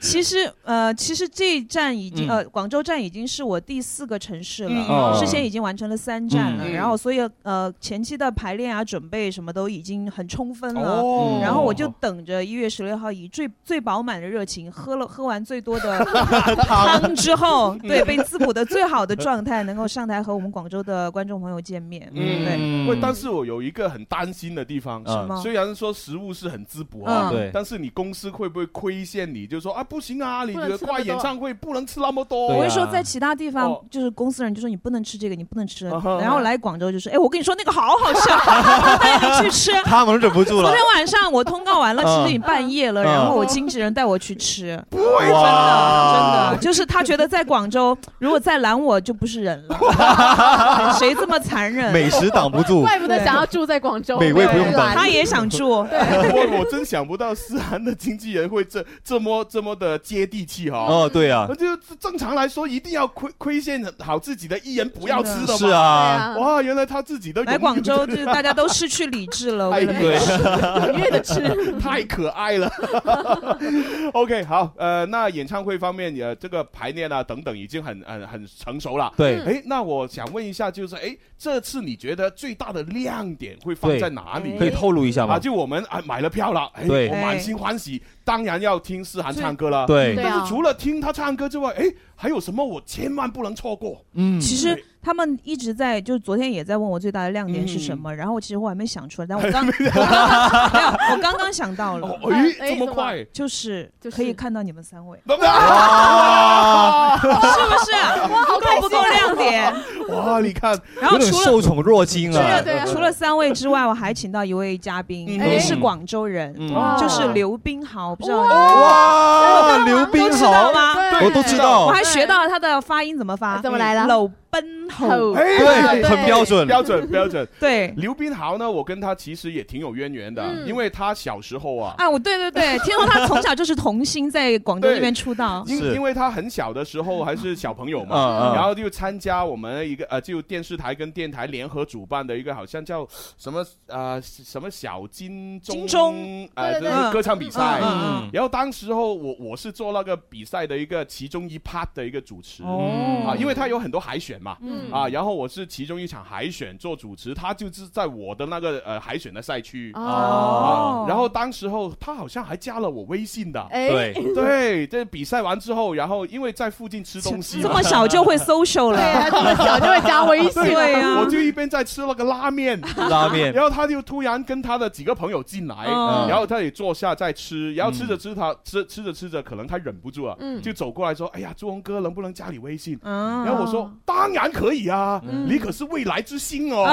其实呃，其实这一站已经、嗯、呃，广州站已经是我第四个城市了，嗯、事先已经完成了三站了，嗯、然后所以呃前期的排练啊、准备什么都已经很充分了，哦、然后我就等着一月十六号以最最饱满的热情，喝了喝完最多的汤之后，对，被滋补的最好的状态，能够上台和我们广州的观众朋友见面。嗯，对。 喂，但是我有一个很担心的地方，嗯、虽然说食物是很滋补啊，对、嗯，但是你公司会不会亏欠你？就说啊，不行啊，你觉得快演唱会不能吃那么多。 我会说，在其他地方、哦、就是公司人就说你不能吃这个，你不能吃，哦、然后来广州就说，哎，我跟你说那个好好吃，我带你去吃。 他们忍不住了。 昨天晚上我通告完了，其实已经半夜了，嗯、然后我经纪人带我去吃。 不会，真的真的，就是他觉得在广州，如果再拦我就不是人了。谁这么残忍？ 美食挡不住， 怪不得想要住在广州， 美味不用挡。 他也想住。 我我真想不到思涵的经纪人会这这么这么的接地气哈。 哦，对啊， 就正常来说一定要亏亏欠好自己的艺人不要吃的嘛。 是啊， 哇，原来他自己都来广州，就是大家都失去理智了。 哎，对， 踊跃的吃， 太可爱了。OK， 好，呃，那演唱会方面，呃，这个排练啊等等已经很很很成熟了。 对， 哎，那我想问一下，就是哎，这次你觉得最大的亮点会放在哪里？ 可以透露一下吗？ 啊，就我们啊买了票了，哎，我满心欢喜，当然要听思涵唱歌了。 对， 但是除了听他唱歌之外，哎，还有什么我千万不能错过？ 嗯，其实他们一直在，就昨天也在问我最大的亮点是什么，嗯、然后其实我还没想出来，但我刚没有，我刚刚想到了。 哦，哎，这么快？ 就是可以看到你们三位， 哇， 是不是？哇，好够不够亮点？ 哇，你看， 然后除了受宠若惊了， 对对，除了三位之外，我还请到一位嘉宾，也是广州人，就是刘冰豪，不知道哇，刘冰豪吗？ 我都知道， 我还学到了他的发音怎么发， 怎么来的？ 老奔吼， 对，很标准， 标准，标准。 对， 刘冰豪呢，我跟他其实也挺有渊源的，因为他小时候啊， 啊，我对对对，听说他从小就是童星，在广州那边出道， 因因为他很小的时候还是小朋友嘛，然后就参加我们一个呃，就电视台跟电台联合主办的一个好像叫什么呃什么小金金钟呃就是歌唱比赛，然后当时候我我是做那个比赛的一个其中一 part 的一个主持啊，因为他有很多海选嘛，啊，然后我是其中一场海选做主持，他就是在我的那个呃海选的赛区哦，然后当时候他好像还加了我微信的， 对对，这比赛完之后，然后因为在附近吃东西， 这么小就会 social 了， 对，这么小就会加微信， 对呀， 我就一边在吃那个拉面， 拉面， 然后他就突然跟他的几个朋友进来，然后他也坐下在吃，然后吃着吃他吃吃着吃着，可能他忍不住了，就走过来说：“哎呀，朱红哥，能不能加你微信？”然后我说：“当然可以啊，你可是未来之星哦。”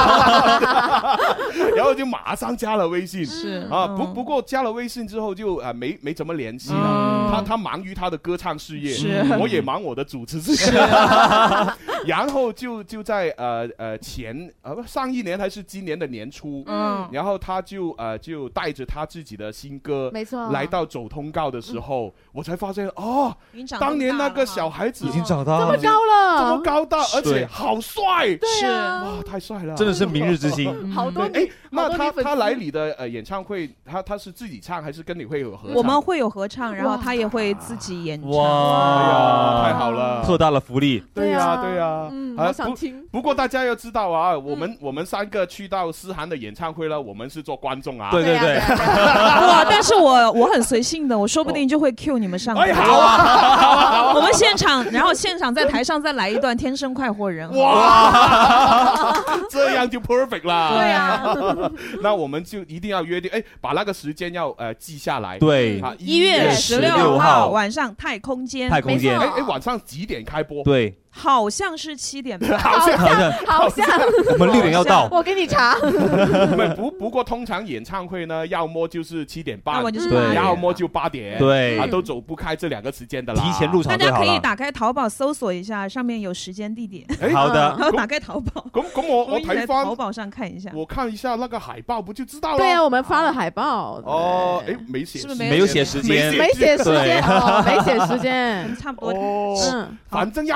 然后就马上加了微信， 是啊，不不过加了微信之后就啊没没怎么联系了，他他忙于他的歌唱事业，我也忙我的主持事业，然后就就在呃呃前呃上一年还是今年的年初，嗯，然后他就呃就带着他自己的新歌， 没错， 来到走通告的时候，我才发现哦，当年那个小孩子已经长大这么高了， 这么高大，而且好帅， 对啊，哇，太帅了， 真的是明日之星， 好多哎，那他他来你的呃演唱会，他他是自己唱还是跟你会有合唱？ 我们会有合唱，然后他也会自己演唱， 哇呀，太好了， 特大的福利， 对呀对呀， 嗯，好想听。 不过大家要知道啊，我们我们三个去到思涵的演唱会了，我们是做观众啊， 对对对， 哇，但是我我很随性的，我说不定就会 cue 你们上台， 哎，好啊， 我们现场，然后现场在台上再来一段《天生快活人》， 哇，这样就 perfect 啦， 对呀， 那我们就一定要约定，哎，把那个时间要呃记下来， 对， 一月十六号晚上太空间， 太空间， 哎哎，晚上几点开播？ 对。 好像是七点半， 好像好像好像， 我们六点要到， 我给你查。 不不过通常演唱会呢，要么就是七点半， 要么就是八点， 要么就八点， 对啊，都走不开这两个时间的啦。 提前入场最好了。 大家可以打开淘宝搜索一下，上面有时间地点。 好的， 然后打开淘宝。 咁咁我我睇翻淘宝上看一下， 我看一下那个海报不就知道了？ 对啊，我们发了海报。 哦，哎，没写， 是不是没有写时间？ 没写时间，哦，没写时间， 差不多。 嗯，反正要不就七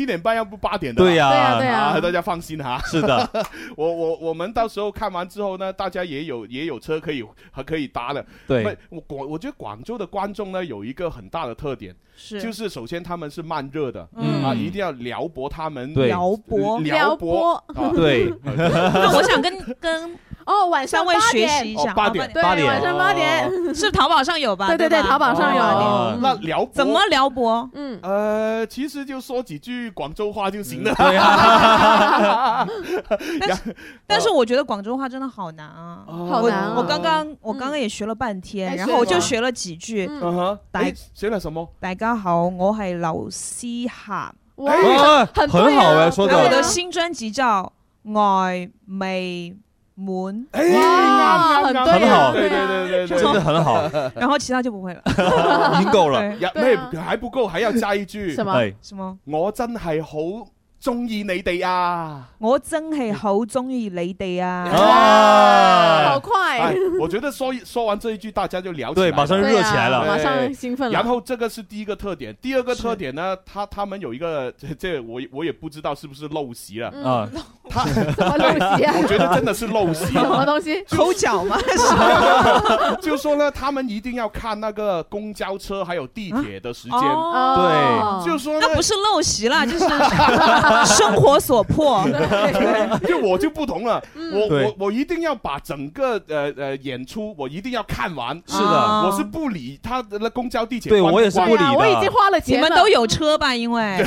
点半要不八点的。 对呀， 对呀，对呀， 大家放心哈。 是的， 我我我们到时候看完之后呢，大家也有也有车可以还可以搭的。 对， 我广我觉得广州的观众呢有一个很大的特点， 是就是首先他们是慢热的， 嗯啊，一定要撩拨他们。 撩拨撩拨。 啊，对。 那我想跟跟。 哦，晚上三位学习一下， 八点， 对，晚上八点是淘宝上有吧？ 对对对，淘宝上有。 那撩拨怎么撩拨？ 嗯， 呃，其实就说几句广州话就行了。 对啊。 但是但是我觉得广州话真的好难啊， 好难。 我刚刚我刚刚也学了半天，然后我就学了几句。 嗯哼，大学了什么？ 大家好，我係劉思涵。 哇， 很好哎，说的。 我的新專輯叫《愛未滿》， 哇， 很很好， 对对对对对， 真的很好。 然後其他就不會了， 已經夠了。 咩還不夠，還要加一句。 什麼？ 什麼？ 我真係好中意你哋啊！ 我真係好中意你哋啊！ 哇，好快！ 哎，我覺得說說完這一句，大家就聊起對， 來， 馬上熱起來了， 馬上興奮了。 然後這個是第一個特點，第二個特點呢，他他們有一個，這我我也不知道是不是陋習了啊。他什麼陋習啊？ 我覺得真的是陋習。 什麼東西？ 抠腳嗎？ 就說呢，他們一定要看那個公交車還有地鐵的時間。 對， 就說那不是陋習啦，就是生活所迫。 就我就不同了，我我我一定要把整個呃呃演出我一定要看完。 是的， 我是不理他的公交地鐵。 對，我也是不理的。 我已經花了錢了。 你們都有車吧？因為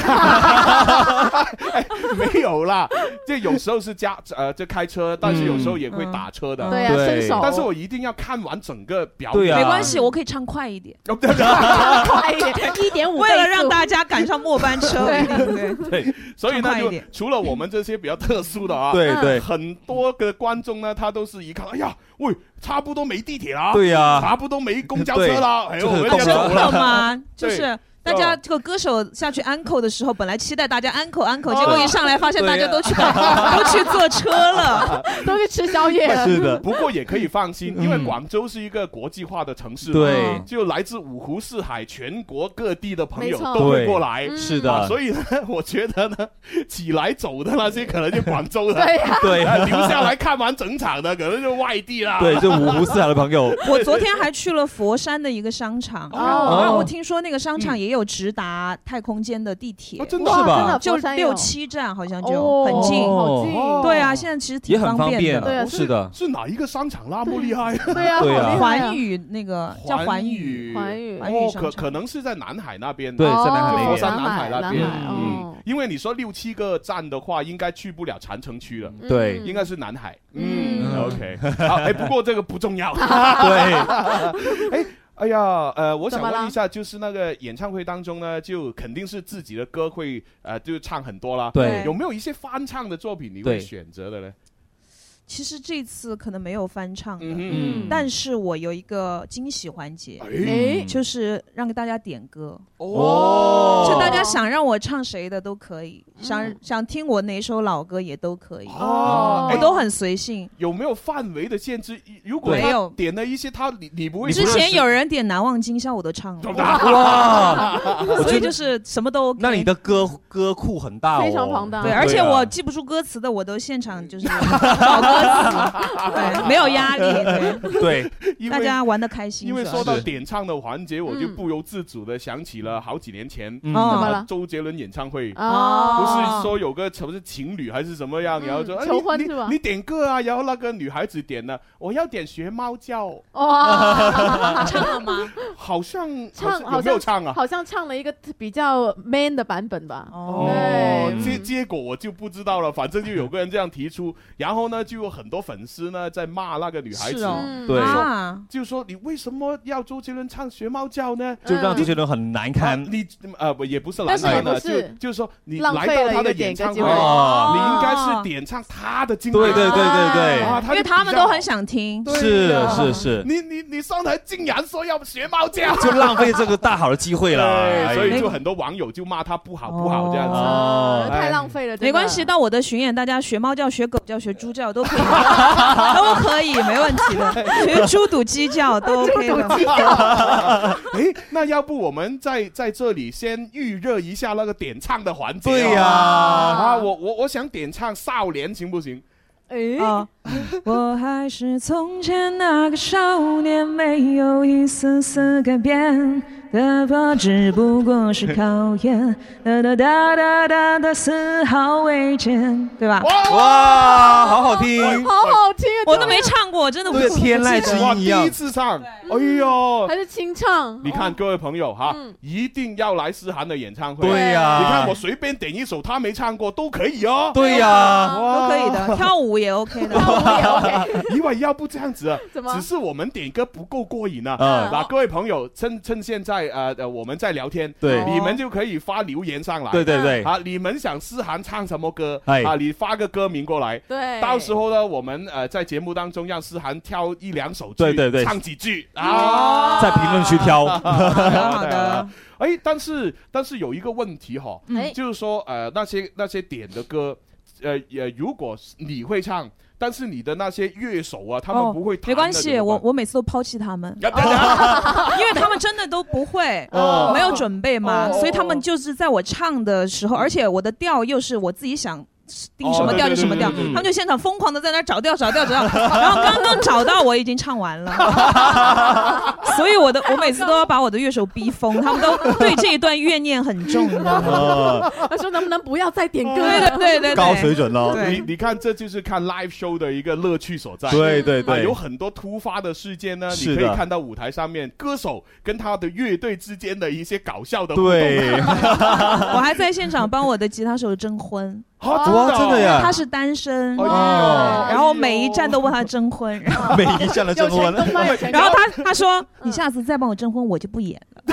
沒有啦，就有時候是駕呃就開車，但是有時候也會打車的。 對啊，伸手。 但是我一定要看完整個表演。 對啊， 沒關係，我可以唱快一點。 快一點，一點五。 為了讓大家趕上末班車。對對，所以呢，就除了我們這些比較特殊的啊， 對對， 很多個觀眾呢，他都是一看，哎呀，喂，差不多沒地鐵啦， 對呀， 差不多沒公交車啦，哎呦，我們要走了嘛，就是大家這個歌手下去安扣的時候，本來期待大家安扣安扣，結果一上來發現大家都去都去坐車了， 都去吃宵夜了。 是的，不過也可以放心，因為廣州是一個國際化的城市， 對， 就來自五湖四海、全國各地的朋友都會過來， 是的， 所以呢，我覺得呢，起來走的那些可能就廣州的， 對， 留下來看完整場的可能就外地啦， 對，就五湖四海的朋友。 我昨天還去了佛山的一個商場，哦，我聽說那個商場也有直達太空間的地鐵， 真的是吧？ 就六七站，好像就很近， 好近。 對啊，現在其實挺方便的。 對啊， 是的。 是哪一個商場那麼厲害？ 對啊， 對啊， 環宇那個叫環宇， 環宇， 環宇商場。 可可能是在南海那邊， 對，在南海那邊， 佛山南海那邊。 嗯， 因為你說六七個站的話，應該去不了長城區了。 對， 應該是南海。嗯 ，OK。好，哎，不過這個不重要。 對。 哎。哎呀，呃，我想問一下，就是那個演唱會當中呢，就肯定是自己的歌會，呃，就唱很多啦。 對， 有沒有一些翻唱的作品你會選擇的呢？ 其實這次可能沒有翻唱的， 嗯， 但是我有一個驚喜環節， 哎， 就是讓大家點歌。 哦， 就大家想讓我唱誰的都可以，想想聽我哪首老歌也都可以。哦，我都很隨性。 有沒有範圍的限制？如果沒有點了一些他你你不會。 之前有人點難忘今宵我都唱了。 哇， 所以就是什麼都 OK。 那你的歌歌庫很大哦， 非常龐大。 對，而且我記不住歌詞的，我都現場就是找歌詞，對，沒有壓力。 對， 大家玩得開心。 因為說到點唱的環節，我就不由自主的想起了好幾年前， 怎麼了？ 周杰倫演唱會， 哦， 不是說有個什麼情侶還是什麼樣，然後就求婚是吧？ 你點歌啊，然後那個女孩子點了，我要點學貓叫。 哇，唱了嗎？ 好像唱， 有沒有唱啊？ 好像唱了一個比較 man 的版本吧。 哦，結結果我就不知道了，反正就有個人這樣提出，然後呢就有很多粉絲呢在罵那個女孩子， 對， 就說你為什麼要周杰倫唱學貓叫呢？ 就讓周杰倫很難堪。 你呃也不是難堪的，就就是說你來到他的演唱會，你應該是點唱他的經典。 對對對對對， 因為他們都很想聽。 是是是， 你你你上台竟然說要學貓叫， 就浪費這個大好的機會了。 所以就很多網友就罵他不好不好這樣子， 太浪費了。 沒關係，到我的巡演，大家學貓叫、學狗叫、學豬叫都可以，都可以，沒問題的。學豬肚雞叫都 OK 的。 哎，那要不我們在在這裡先預熱一下那個點唱的環節？ 對呀， 呀，啊，我我我想点唱《少年》行不行？ 哦，我还是从前那个少年，没有一丝丝改变。的吧，只不过是考验，哒哒哒哒哒哒，丝毫未减，对吧？ 哇，好好听， 好好听， 我都没唱过，真的对天籁之音一样。 第一次唱，哎呦， 还是清唱。 你看各位朋友哈，一定要来思涵的演唱会。 对呀， 你看我随便点一首他没唱过都可以哦。 对呀， 都可以的，跳舞也 OK 的， 跳舞也 OK。 因为要不这样子啊，只是我们点歌不够过瘾啊。那各位朋友，趁趁现在。呃呃，我们在聊天， 对， 你们就可以发留言上来， 对对对， 啊，你们想思涵唱什么歌，啊，你发个歌名过来， 对， 到时候呢，我们呃在节目当中让思涵挑一两首句， 对对对， 唱几句啊， 在评论区挑， 好的。 哎，但是但是有一个问题哈，就是说呃那些那些点的歌，呃呃，如果你会唱。但是你的那些乐手啊，他们不会弹、哦、 没关系，我我每次都抛弃他们，因为他们真的都不会，哦、没有准备嘛，哦、所以他们就是在我唱的时候，而且我的调又是我自己想。定什么调就什么调，他们就现场疯狂的在那找调找调找调，然后刚刚找到我已经唱完了，所以我的我每次都要把我的乐手逼疯，他们都对这一段怨念很重，你知道吗？ 他说能不能不要再点歌？ 对对对对， 高水准喽。 你你看，这就是看 live show 的一个乐趣所在。 对对对， 有很多突发的事件呢，你可以看到舞台上面歌手跟他的乐队之间的一些搞笑的互动。 对， 我还在现场帮我的吉他手征婚。 哇，真的呀！ 他是单身，哦，然后每一站都问他征婚， 每一站的征婚， 然后他他说：“你下次再帮我征婚，我就不演了。”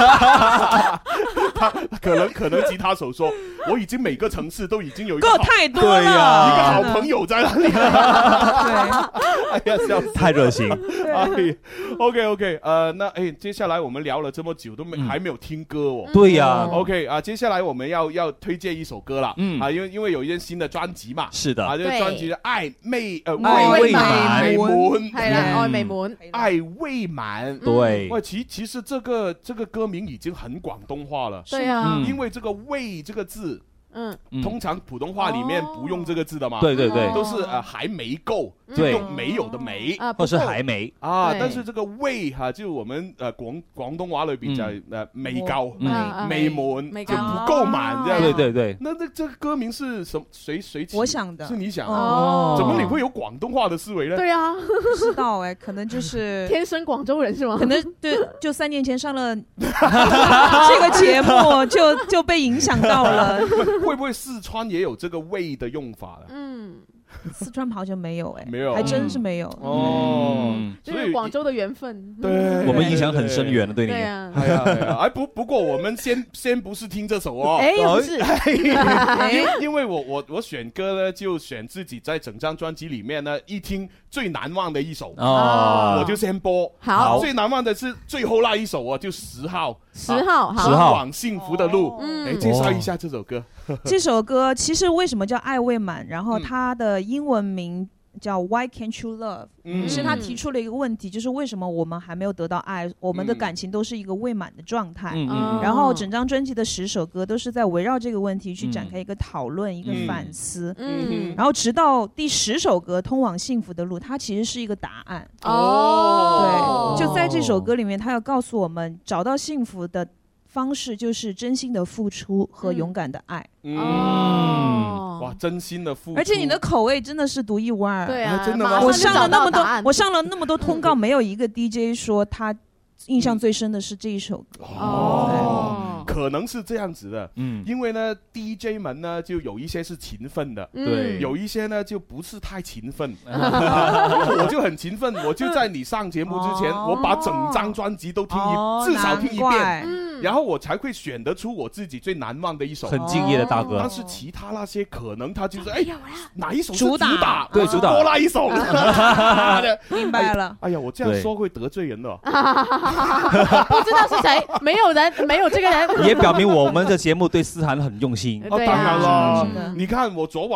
他可能可能吉他手说：“我已经每个城市都已经有一个够太多了， 一个好朋友在那里。” 对， 哎呀，笑死， 太热情。 哎 ，OK OK， 呃，那哎，接下来我们聊了这么久，都没还没有听歌哦。 对呀 ，OK 啊，接下来我们要要推荐一首歌了，嗯啊，因为因为有一件新的專輯嘛， 是的， 啊，這個專輯愛未呃愛未滿， 係啦，愛未滿， 愛未滿， 對， 喂，其其實這個這個歌名已經很廣東話了， 對啊， 因為這個未這個字。嗯，通常普通話裏面不用這個字的嘛， 對對對， 都是呃還沒夠，就用沒有的沒， 或是還沒啊。但是這個未哈，就我們呃廣廣東話裏邊就呃沒夠，沒滿，就不夠滿這樣。 對對對。 那那這個歌名是什麼？誰誰起？ 我想的， 是你想的。哦。怎麼你會有廣東話的思維呢？ 對啊， 不知道哎，可能就是天生廣州人是嗎？ 可能對，就三年前上了這個節目，就就被影響到了。 會不會四川也有這個味的用法呢？ 嗯， 四川好像沒有哎， 沒有， 還真是沒有哦。 所以廣州的緣分， 對， 我們影響很深遠的，對你。 對啊， 哎呀，哎不不過我們先先不是聽這首哦， 哎不是， 因因為我我我選歌呢就選自己在整張專輯裡面呢一聽最難忘的一首哦，我就先播。 好， 最難忘的是最後那一首哦，就十號， 十號， 十號往幸福的路。哎，介紹一下這首歌。 這首歌其實為什麼叫愛未滿？然後它的英文名叫 Why Can't You Love？嗯，是他提出了一個問題，就是為什麼我們還沒有得到愛，我們的感情都是一個未滿的狀態。嗯，然後整張專輯的十首歌都是在圍繞這個問題去展開一個討論，一個反思。嗯，然後直到第十首歌《通往幸福的路》，它其實是一個答案。哦，對，就在這首歌裡面，他要告訴我們，找到幸福的方式就是真心的付出和勇敢的愛。 嗯，嗯哇，真心的付出， 而且你的口味真的是獨一無二。 對啊， 真的嗎？ 我上了那麼多，我上了那麼多通告，沒有一個 D J 說他印象最深的是這一首歌。 哦，可能是這樣子的，嗯，因為呢 D J 們呢就有一些是勤奮的，對，有一些呢就不是太勤奮。我就很勤奮，我就在你上節目之前，我把整張專輯都聽一，至少聽一遍。然後我才會選得出我自己最難忘的一首， 很敬業的大哥。 但是其他那些可能他就是哎，哪一首是主打？ 對，主打多那一首。 明白了。 哎呀，我這樣說會得罪人的。 不知道是誰，沒有人，沒有這個人。 也表明我們的節目對思涵很用心。 當然了，你看我昨晚還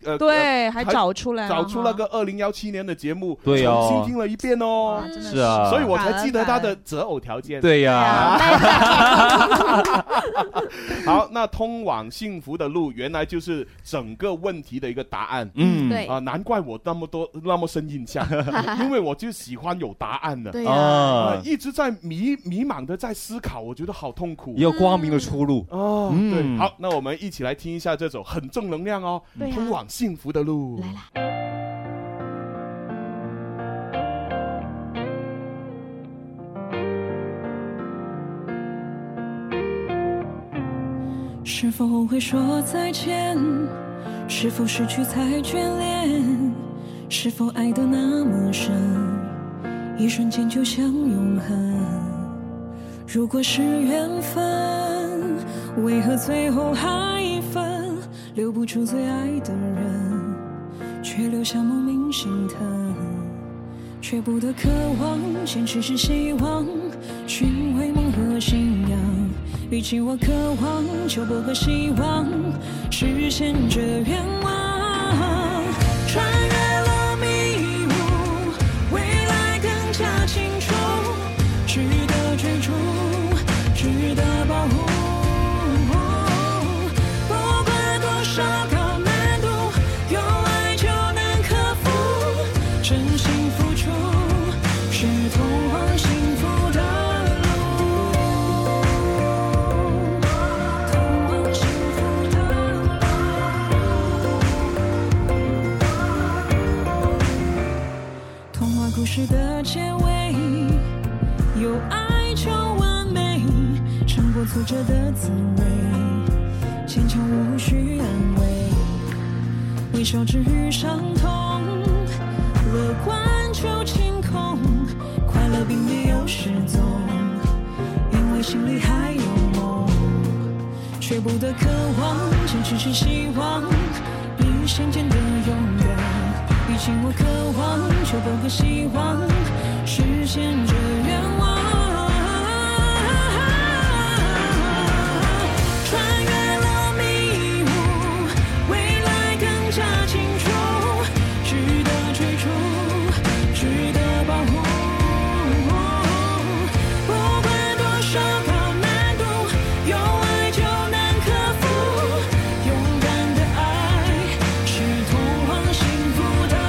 呃对，还找出来找出了个二零幺七年的节目， 对哦， 重新听了一遍哦， 是啊， 所以我才记得他的择偶条件。 对呀。 好，那通往幸福的路原来就是整个问题的一个答案。 嗯，对啊，难怪我那么多那么深印象，因为我就喜欢有答案的。 对呀，一直在迷迷茫的在思考，我觉得好痛苦。 也有光明的出路哦。对，好，那我们一起来听一下这首很正能量哦，通往幸福的路。 来来。 是否后悔说再见？是否失去才眷恋？是否爱得那么深，一瞬间就像永恒？如果是缘分，为何最后还分？留不住最爱的人，却留下莫名心疼，却不得渴望，坚持是希望，寻回梦和信仰。比起我渴望，就不可希望实现这愿望。穿越了迷雾，未来更加清楚，值得追逐，值得保护。不管多少高难度，有爱就能克服，真心付出是通往幸福的。故事的结尾，有爱就完美，撑过挫折的滋味，坚强无需安慰，微笑治愈伤痛，乐观就清空，快乐并没有失踪，因为心里还有梦，却不得渴望，坚持是希望，比先见的勇敢。比起我渴望，就不可希望实现这愿望。穿越了迷雾，未来更加清楚，值得追逐，值得保护。不管多少高难度，有爱就能克服，勇敢的爱是通往幸福的。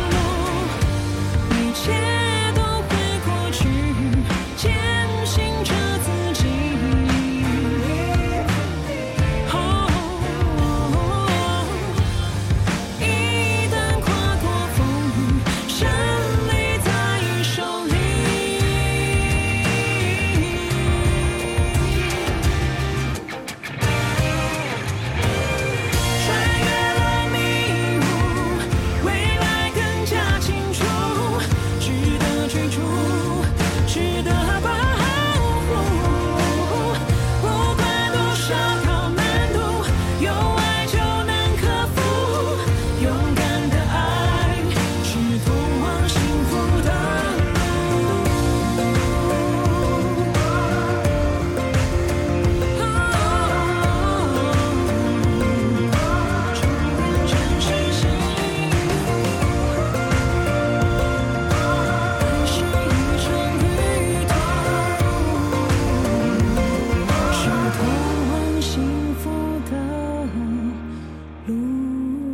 一切都会过去，坚信着自己。哦，一旦跨过风，胜利在手里。穿越了迷雾，未来更加清楚。值得追逐，值得保护。不管多少高难度，有爱就能克服。勇敢的爱是通往幸福的路。真是幸福。是一场旅途，是通往幸福的路。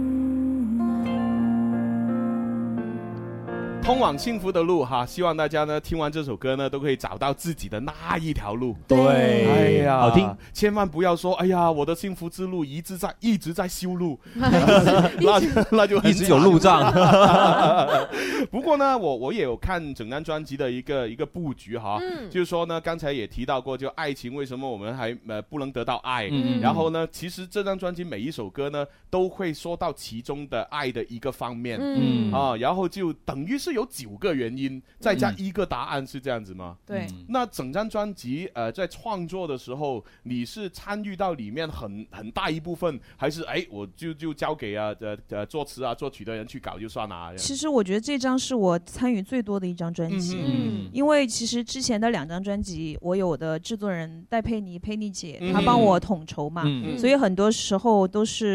通往幸福的路哈，希望大家呢听完这首歌呢，都可以找到自己的那一条路。 对， 哎呀， 好听， 千万不要说，哎呀，我的幸福之路一直在一直在修路，那那就很一直有路障。 不过呢，我我也有看整张专辑的一个一个布局哈， 嗯就是说呢，刚才也提到过，就爱情为什么我们还呃不能得到爱？ 嗯然后呢，其实这张专辑每一首歌呢，都会说到其中的爱的一个方面， 嗯啊，然后就等于是有九个原因，再加一个答案，是这样子吗？ 对， 那整张专辑，呃，在创作的时候，你是参与到里面很很大一部分，还是哎，我就就交给啊呃呃作词啊作曲的人去搞就算了？ 其实我觉得这张是我参与最多的一张专辑， 嗯因为其实之前的两张专辑，我有我的制作人戴佩妮佩妮姐， 嗯她帮我统筹嘛， 嗯所以很多时候都是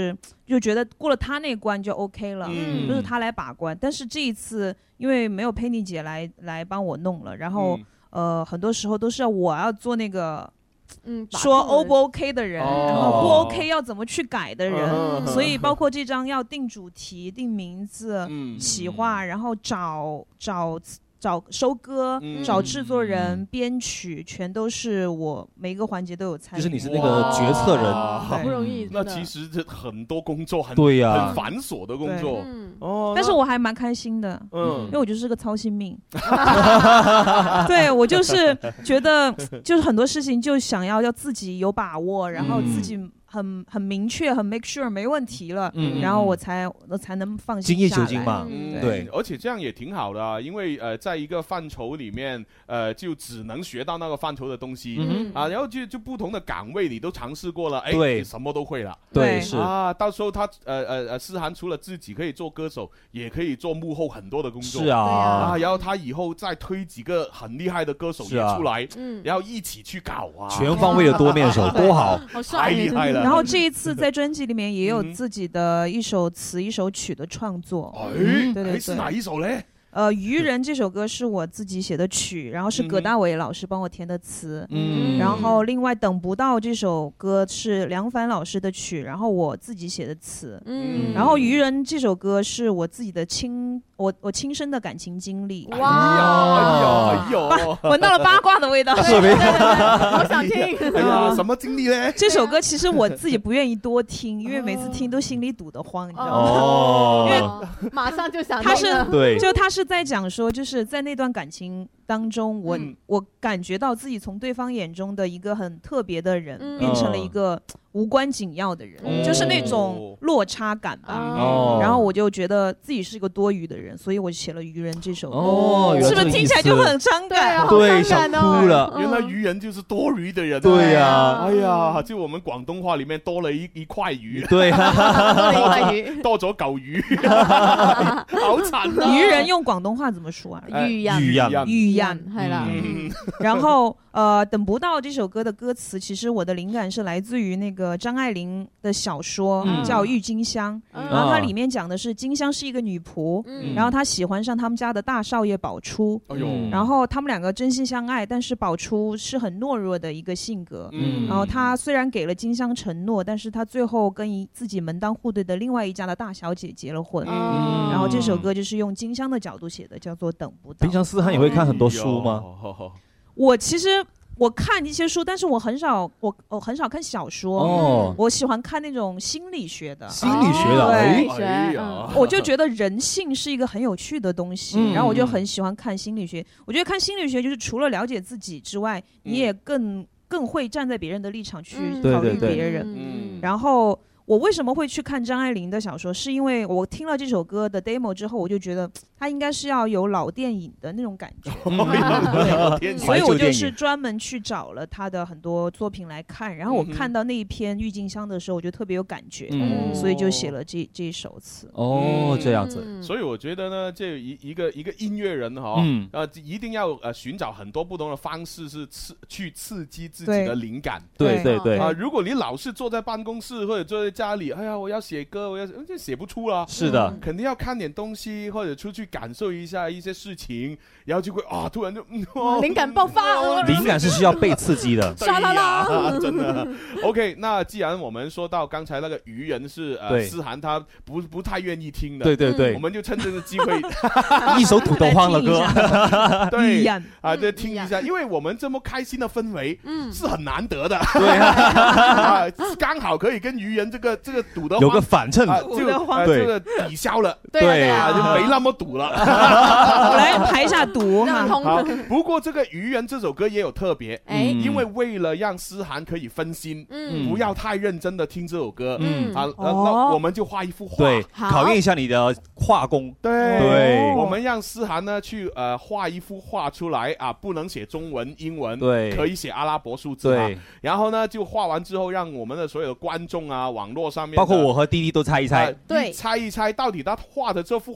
就觉得过了他那关就 OK 了，嗯、就是他来把关。但是这一次因为没有佩妮姐来来帮我弄了，然后、嗯、呃很多时候都是我要做那个。嗯，说 O 不 OK 的人，哦、然后不 OK 要怎么去改的人，哦、所以包括这张要定主题、定名字、嗯、企划，然后找找。找收歌、嗯、找制作人、嗯、编曲，全都是我每一个环节都有参与。 就是你是那个决策人， 好不容易。 那其实这很多工作很对呀、啊， 很繁琐的工作。 嗯、哦，但是我还蛮开心的，嗯，因为我就是个操心命。对，我就是觉得，就是很多事情就想要要自己有把握，然后自己。很很明确，很 make sure 没问题了，嗯、然后我才我才能放心精益求精嘛，嗯、对， 而且这样也挺好的啊，因为呃，在一个范畴里面，呃，就只能学到那个范畴的东西，嗯、啊，然后就就不同的岗位你都尝试过了，哎，对，什么都会了， 对，是啊，到时候他呃呃呃，思涵除了自己可以做歌手，也可以做幕后很多的工作， 是啊， 啊，然后他以后再推几个很厉害的歌手也出来，嗯、啊，然后一起去搞啊， 全方位的多面手，多好， 太厉害了。 然后这一次在专辑里面也有自己的一首词一首曲的创作， 哎、嗯，对对对，是哪一首嘞？ 呃，渔人这首歌是我自己写的曲，然后是葛大为老师帮我填的词，嗯，然后另外等不到这首歌是梁凡老师的曲，然后我自己写的词，嗯，然后渔人这首歌是我自己的亲我我亲身的感情经历。 哇，哎呀，哎呦，闻到了八卦的味道， 对对对，好想听。 哎呀，什么经历呢？ 这首歌其实我自己不愿意多听，因为每次听都心里堵得慌，你知道吗？哦，因为马上就想他是对，就他是在讲说，就是在那段感情当中，我、嗯、我感觉到自己从对方眼中的一个很特别的人，嗯、变成了一个无关紧要的人，嗯、就是那种落差感吧。哦、然后我就觉得自己是一个多余的人，所以我写了《渔人》这首歌。哦，是不是听起来就很伤感？ 对，想哭了。 原来渔人就是多余的人。 对呀、啊， 哎呀，就我们广东话里面多了一一塊魚。 對，多了一塊魚， 多咗嚿魚，好慘啊！ 漁人用廣東話怎麼說啊？ 漁人， 漁人， 漁人，係啦。然後呃，等不到這首歌的歌詞，其實我的靈感是來自於那個張愛玲的小說，嗯、叫《鬱金香》，嗯、然後它裡面講的是金香是一個女僕，嗯、然後她喜歡上他們家的大少爺寶初，嗯、然後他們兩個真心相愛，但是寶初是很懦弱的一個性格，嗯、然後他雖然給了金香承諾，但是他最後跟一自己門當戶對的另外一家的大小姐結了婚，嗯、然後這首歌就是用金香的角度寫的，叫做等不到。 平常思涵也會看很多書嗎？ 我其實我看一些書，但是我很少我我很少看小說，哦、我喜歡看那種心理學的。 心理學的， 對， 哎呀， 我就覺得人性是一個很有趣的東西，嗯、然後我就很喜歡看心理學。我覺得看心理學就是除了了解自己之外，嗯、你也更更會站在別人的立場去考慮別人。嗯、對對對，然後我為什麼會去看張愛玲的小說，是因為我聽了這首歌的 demo 之後，我就覺得它應該是要有老電影的那種感覺，嗯、所以我就是專門去找了他的很多作品來看，然後我看到那一篇鬱金香的時候，我就特別有感覺，嗯、所以就寫了這這一首詞。 哦，這樣子。 嗯、所以我覺得呢，這一一個一個音樂人哈，嗯、呃，一定要呃尋找很多不同的方式，是刺去刺激自己的靈感。 對對對。啊、 呃，如果你老是坐在辦公室或者坐在家裏，哎呀，我要寫歌，我要就寫不出啦。 是的， 肯定要看點東西，或者出去感受一下一些事情，然後就會啊，突然就嗯， 靈感爆發。 靈感是需要被刺激的。 對呀，真的。OK， 那既然我們說到剛才那個漁人是呃思涵他不不太願意聽的， 對對對， 我們就趁這個機會一首土豆荒的歌， 對啊，對，聽一下，因為我們這麼開心的氛圍，嗯，是很難得的， 對啊， 剛好可以跟漁人這個這個堵得有個反襯， 就呃這個抵消了，對啊，就沒那麼堵了。 我來排一下堵哈。 好，不過這個漁人這首歌也有特別，因為為了讓思涵可以分心，嗯，不要太認真的聽這首歌，嗯啊，那我們就畫一幅畫， 對，考驗一下你的畫工， 對，我們讓思涵呢去呃畫一幅畫出來啊，不能寫中文、英文，對，可以寫阿拉伯數字，對，然後呢就畫完之後，讓我們的所有的觀眾啊，網絡上面， 包括我和弟弟都猜一猜， 對，猜一猜到底他畫的這幅畫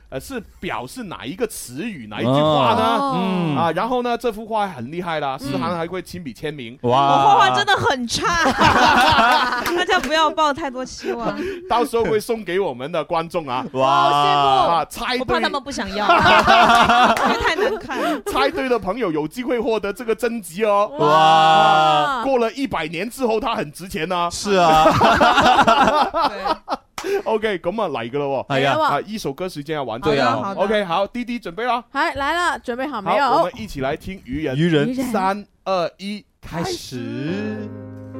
呃是表示哪一个词语哪一句话呢？嗯啊，然后呢这幅画很厉害啦，诗涵还会亲笔签名。 哇，我画画真的很差，大家不要抱太多期望。 到时候会送给我们的观众啊！ 哇，好羡慕啊！猜对， 我怕他们不想要，因为太难看了。 猜对的朋友有机会获得这个真集哦！哇，过了一百年之後，它很值錢啊！ 是啊。 OK， 咁啊嚟噶咯， 係啊， 啊，一首歌時間要完， 對啊 ，OK， 好，弟弟準備啦， 係來了，準備好沒有？ 好，我們一起來聽愚人， 愚人， 三二一， 開始。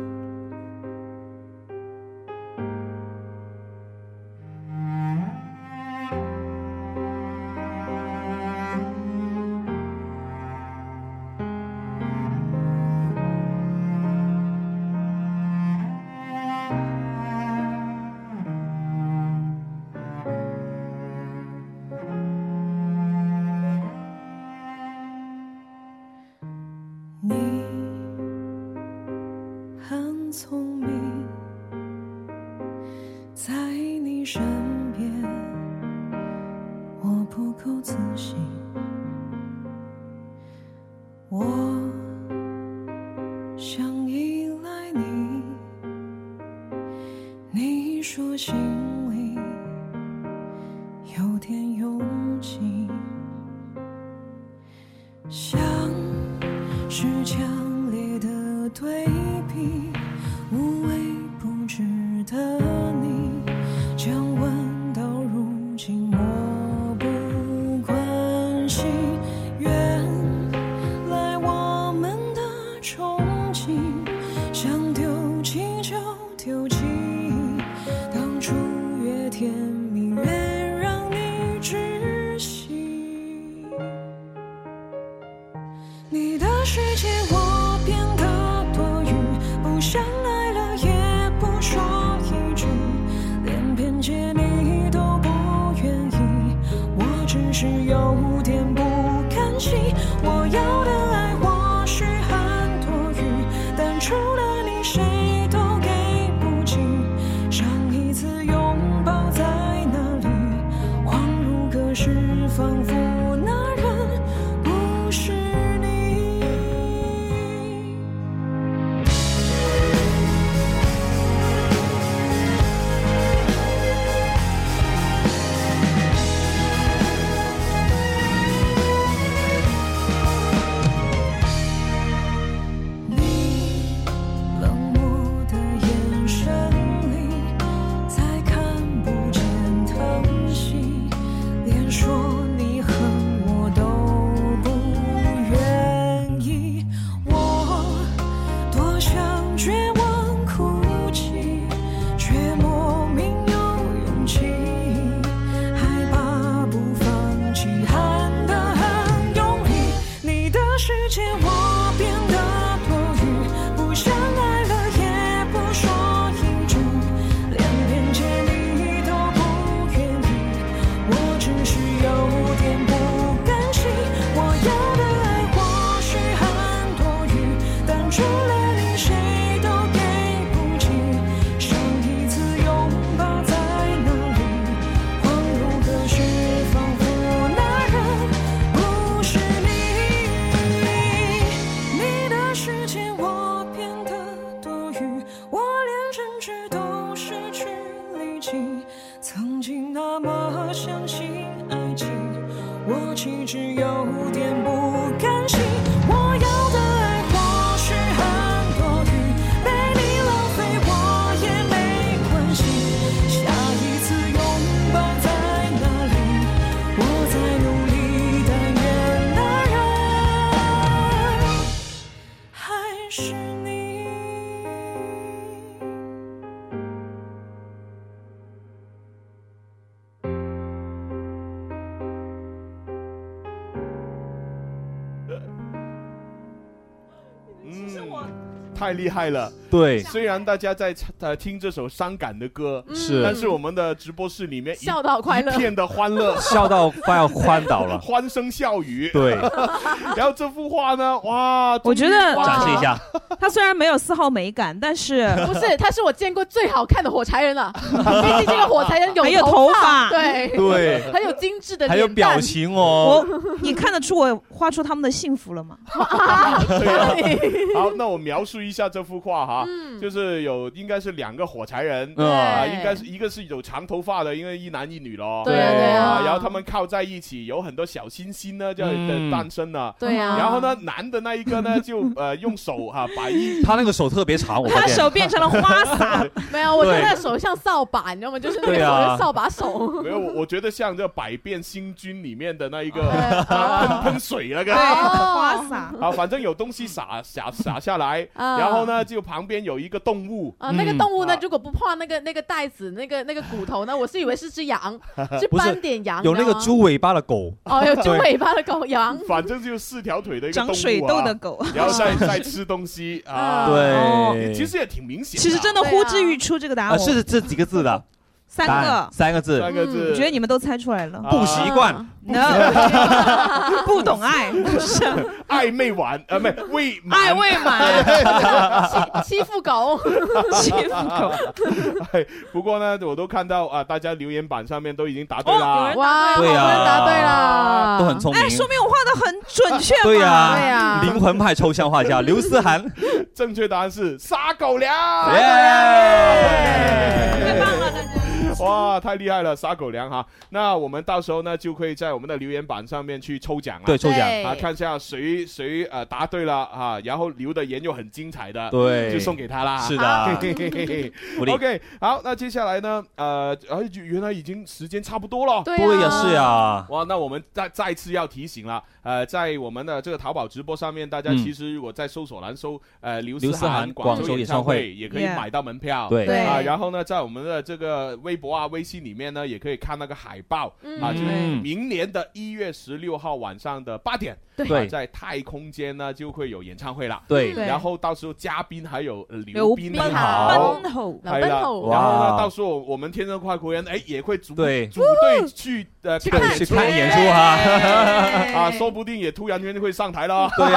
太厉害了， 对。 虽然大家在呃听这首伤感的歌， 是， 但是我们的直播室里面笑到快乐， 一片的欢乐， 笑到快要昏倒了， 欢声笑语。 对。 然后这幅画呢，哇， 我觉得展示一下， 他虽然没有丝毫美感，但是不是，他是我见过最好看的火柴人了。毕竟这个火柴人有还有头发， 对对， 很有精致的脸蛋， 还有表情哦。 我你看得出我画出他们的幸福了吗？ 好，那我描述一下这幅画哈， 嗯、 就是有应该是两个火柴人啊、呃，应该是一个是有长头发的，因为一男一女咯。 对啊对啊， 然后他们靠在一起，有很多小星星呢，就诞生了。 对啊。 然后呢，男的那一个呢，就呃用手哈、啊、把一他那个手特别长，我他手变成了花洒。 没有，我觉得他的手像扫把，你知道吗？就是那个手的扫把手。 没有，我觉得像这《百变星君》里面的那一个喷喷水那个花洒。 好，反正有东西洒洒洒下来，然后呢，就旁边有一个动物啊，那个动物呢，如果不画那个那个袋子，那个那个骨头呢，我是以为是只羊，是斑点羊， 有那个猪尾巴的狗。 哦，有猪尾巴的狗羊， 反正就四条腿的一个动物、啊， 长水痘的狗， 然后再再吃东西啊， 对， 其实也挺明显的。 其实真的呼之欲出这个答案、 啊，是这几个字的。 三个， 三个字， 三个字。 我觉得你们都猜出来了。 不习惯 ，no， 不懂爱， 暧昧完，呃，没未满， 爱未满， 欺负狗， 欺负狗。 不过呢，我都看到啊，大家留言板上面都已经答对啦。 哇， 对呀， 好多人答对啦， 都很聪明。 哎，说明我画的很准确嘛。 对呀， 对呀， 灵魂派抽象画家刘思涵， 正确答案是撒狗粮。 太棒了，大家。 哇，太厉害了，撒狗粮哈！那我们到时候呢，就可以在我们的留言板上面去抽奖了。 对，抽奖啊，看一下谁谁呃答对了啊，然后留的言又很精彩的， 对， 就送给他啦。 是的 ，OK， 好，那接下来呢，呃，原来已经时间差不多了。 对呀，是呀。 哇，那我们再再次要提醒了，呃，在我们的这个淘宝直播上面，大家其实如果在搜索栏搜呃刘思涵广州演唱会，也可以买到门票。 对啊，然后呢，在我们的这个微博啊、微信里面呢，也可以看那个海报啊，就是明年的一月十六号晚上的八点， 对， 在太空间呢就会有演唱会了。 对， 然后到时候嘉宾还有刘斌好， 奔吼， 然后呢，到时候我们天生快活人哎也会组对组队去呃去看去看演出哈， 啊，说不定也突然间会上台了。 对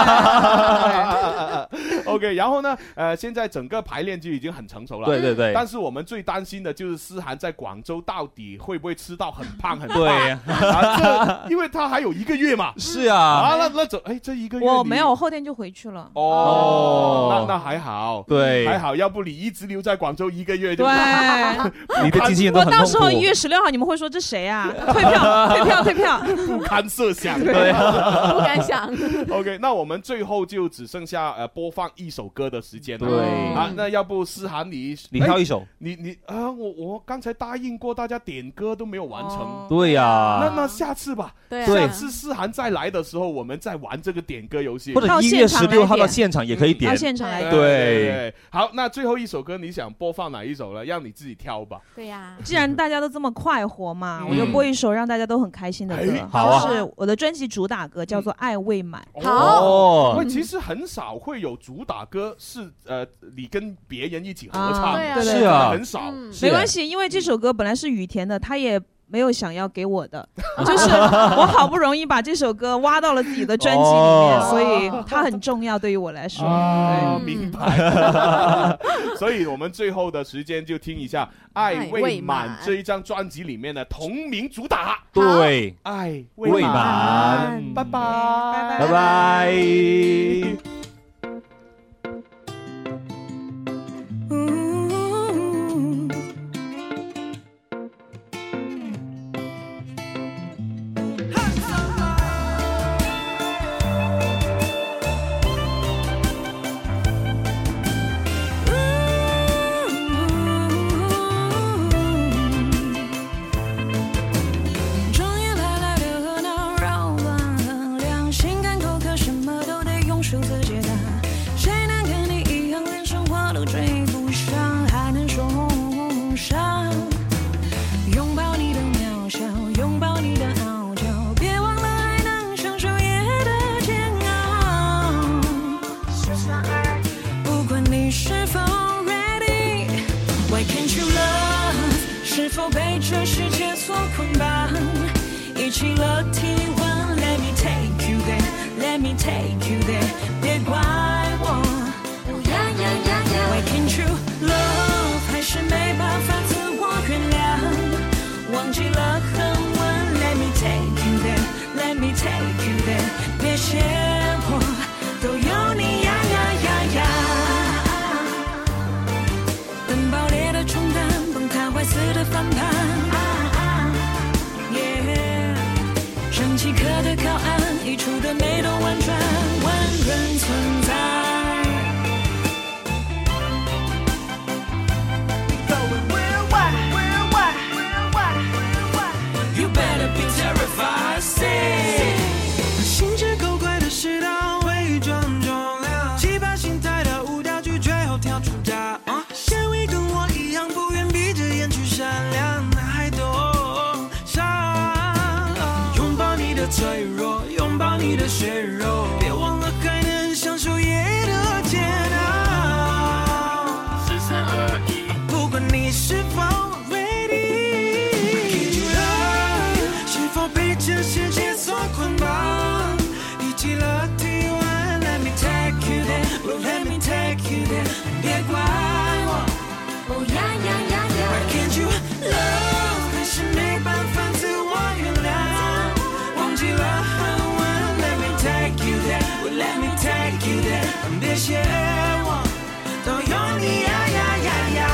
呀。 OK， 然后呢，呃，现在整个排练就已经很成熟了。 对对对。 但是我们最担心的就是思涵在广州到底会不会吃到很胖很胖？ 对啊，这因为他还有一个月嘛。 是啊。 啊，那那走，哎，这一个月我没有，后天就回去了。 哦，那那还好， 对， 还好，要不你一直留在广州一个月就。 对。 你的经纪人都很痛苦。 我到时候一月十六号，你们会说这谁啊？退票，退票，退票， 不堪设想， 对， 不敢想。 OK， 那我们最后就只剩下呃播放一首歌的时间了。 对啊，那要不思涵你你挑一首， 你你啊，我我刚才答应过大家点歌都没有完成。 对呀。 那那下次吧，下次思涵再来的时候，我们再玩这个点歌游戏。 或者一月十六号到现场也可以点。 到现场来点。 对，好，那最后一首歌你想播放哪一首呢？让你自己挑吧。 对呀。 既然大家都这么快活嘛，我就播一首让大家都很开心的歌。 好啊。 是我的专辑主打歌，叫做《爱未满》。 好。因为其实很少会有主打歌是呃你跟别人一起合唱， 对是啊， 很少。 没关系，因为这首歌本来是雨田的，他也没有想要给我的，就是我好不容易把这首歌挖到了自己的专辑里面，所以它很重要对于我来说。 哦，明白。所以我们最后的时间就听一下《爱未满》这一张专辑里面的同名主打。 对， 爱未满。 拜拜， 拜拜。 这世界所捆绑，一起了体温 Let me take you there Let me take you there 别怪我 Let me take you there， 别嫌我都有你呀呀呀呀。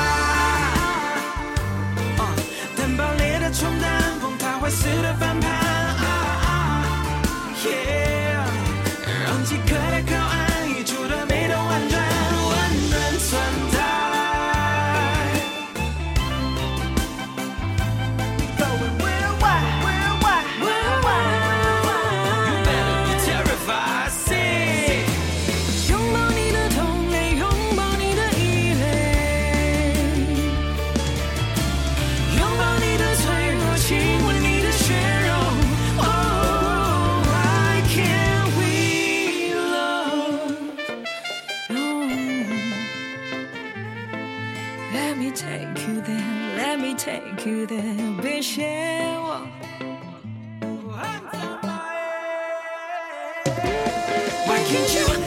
等爆裂的冲淡风，它坏死的翻盘。Yeah， 让即刻的靠岸，溢出的美都婉转，温暖存在。Take you there， 别嫌我。Why can't you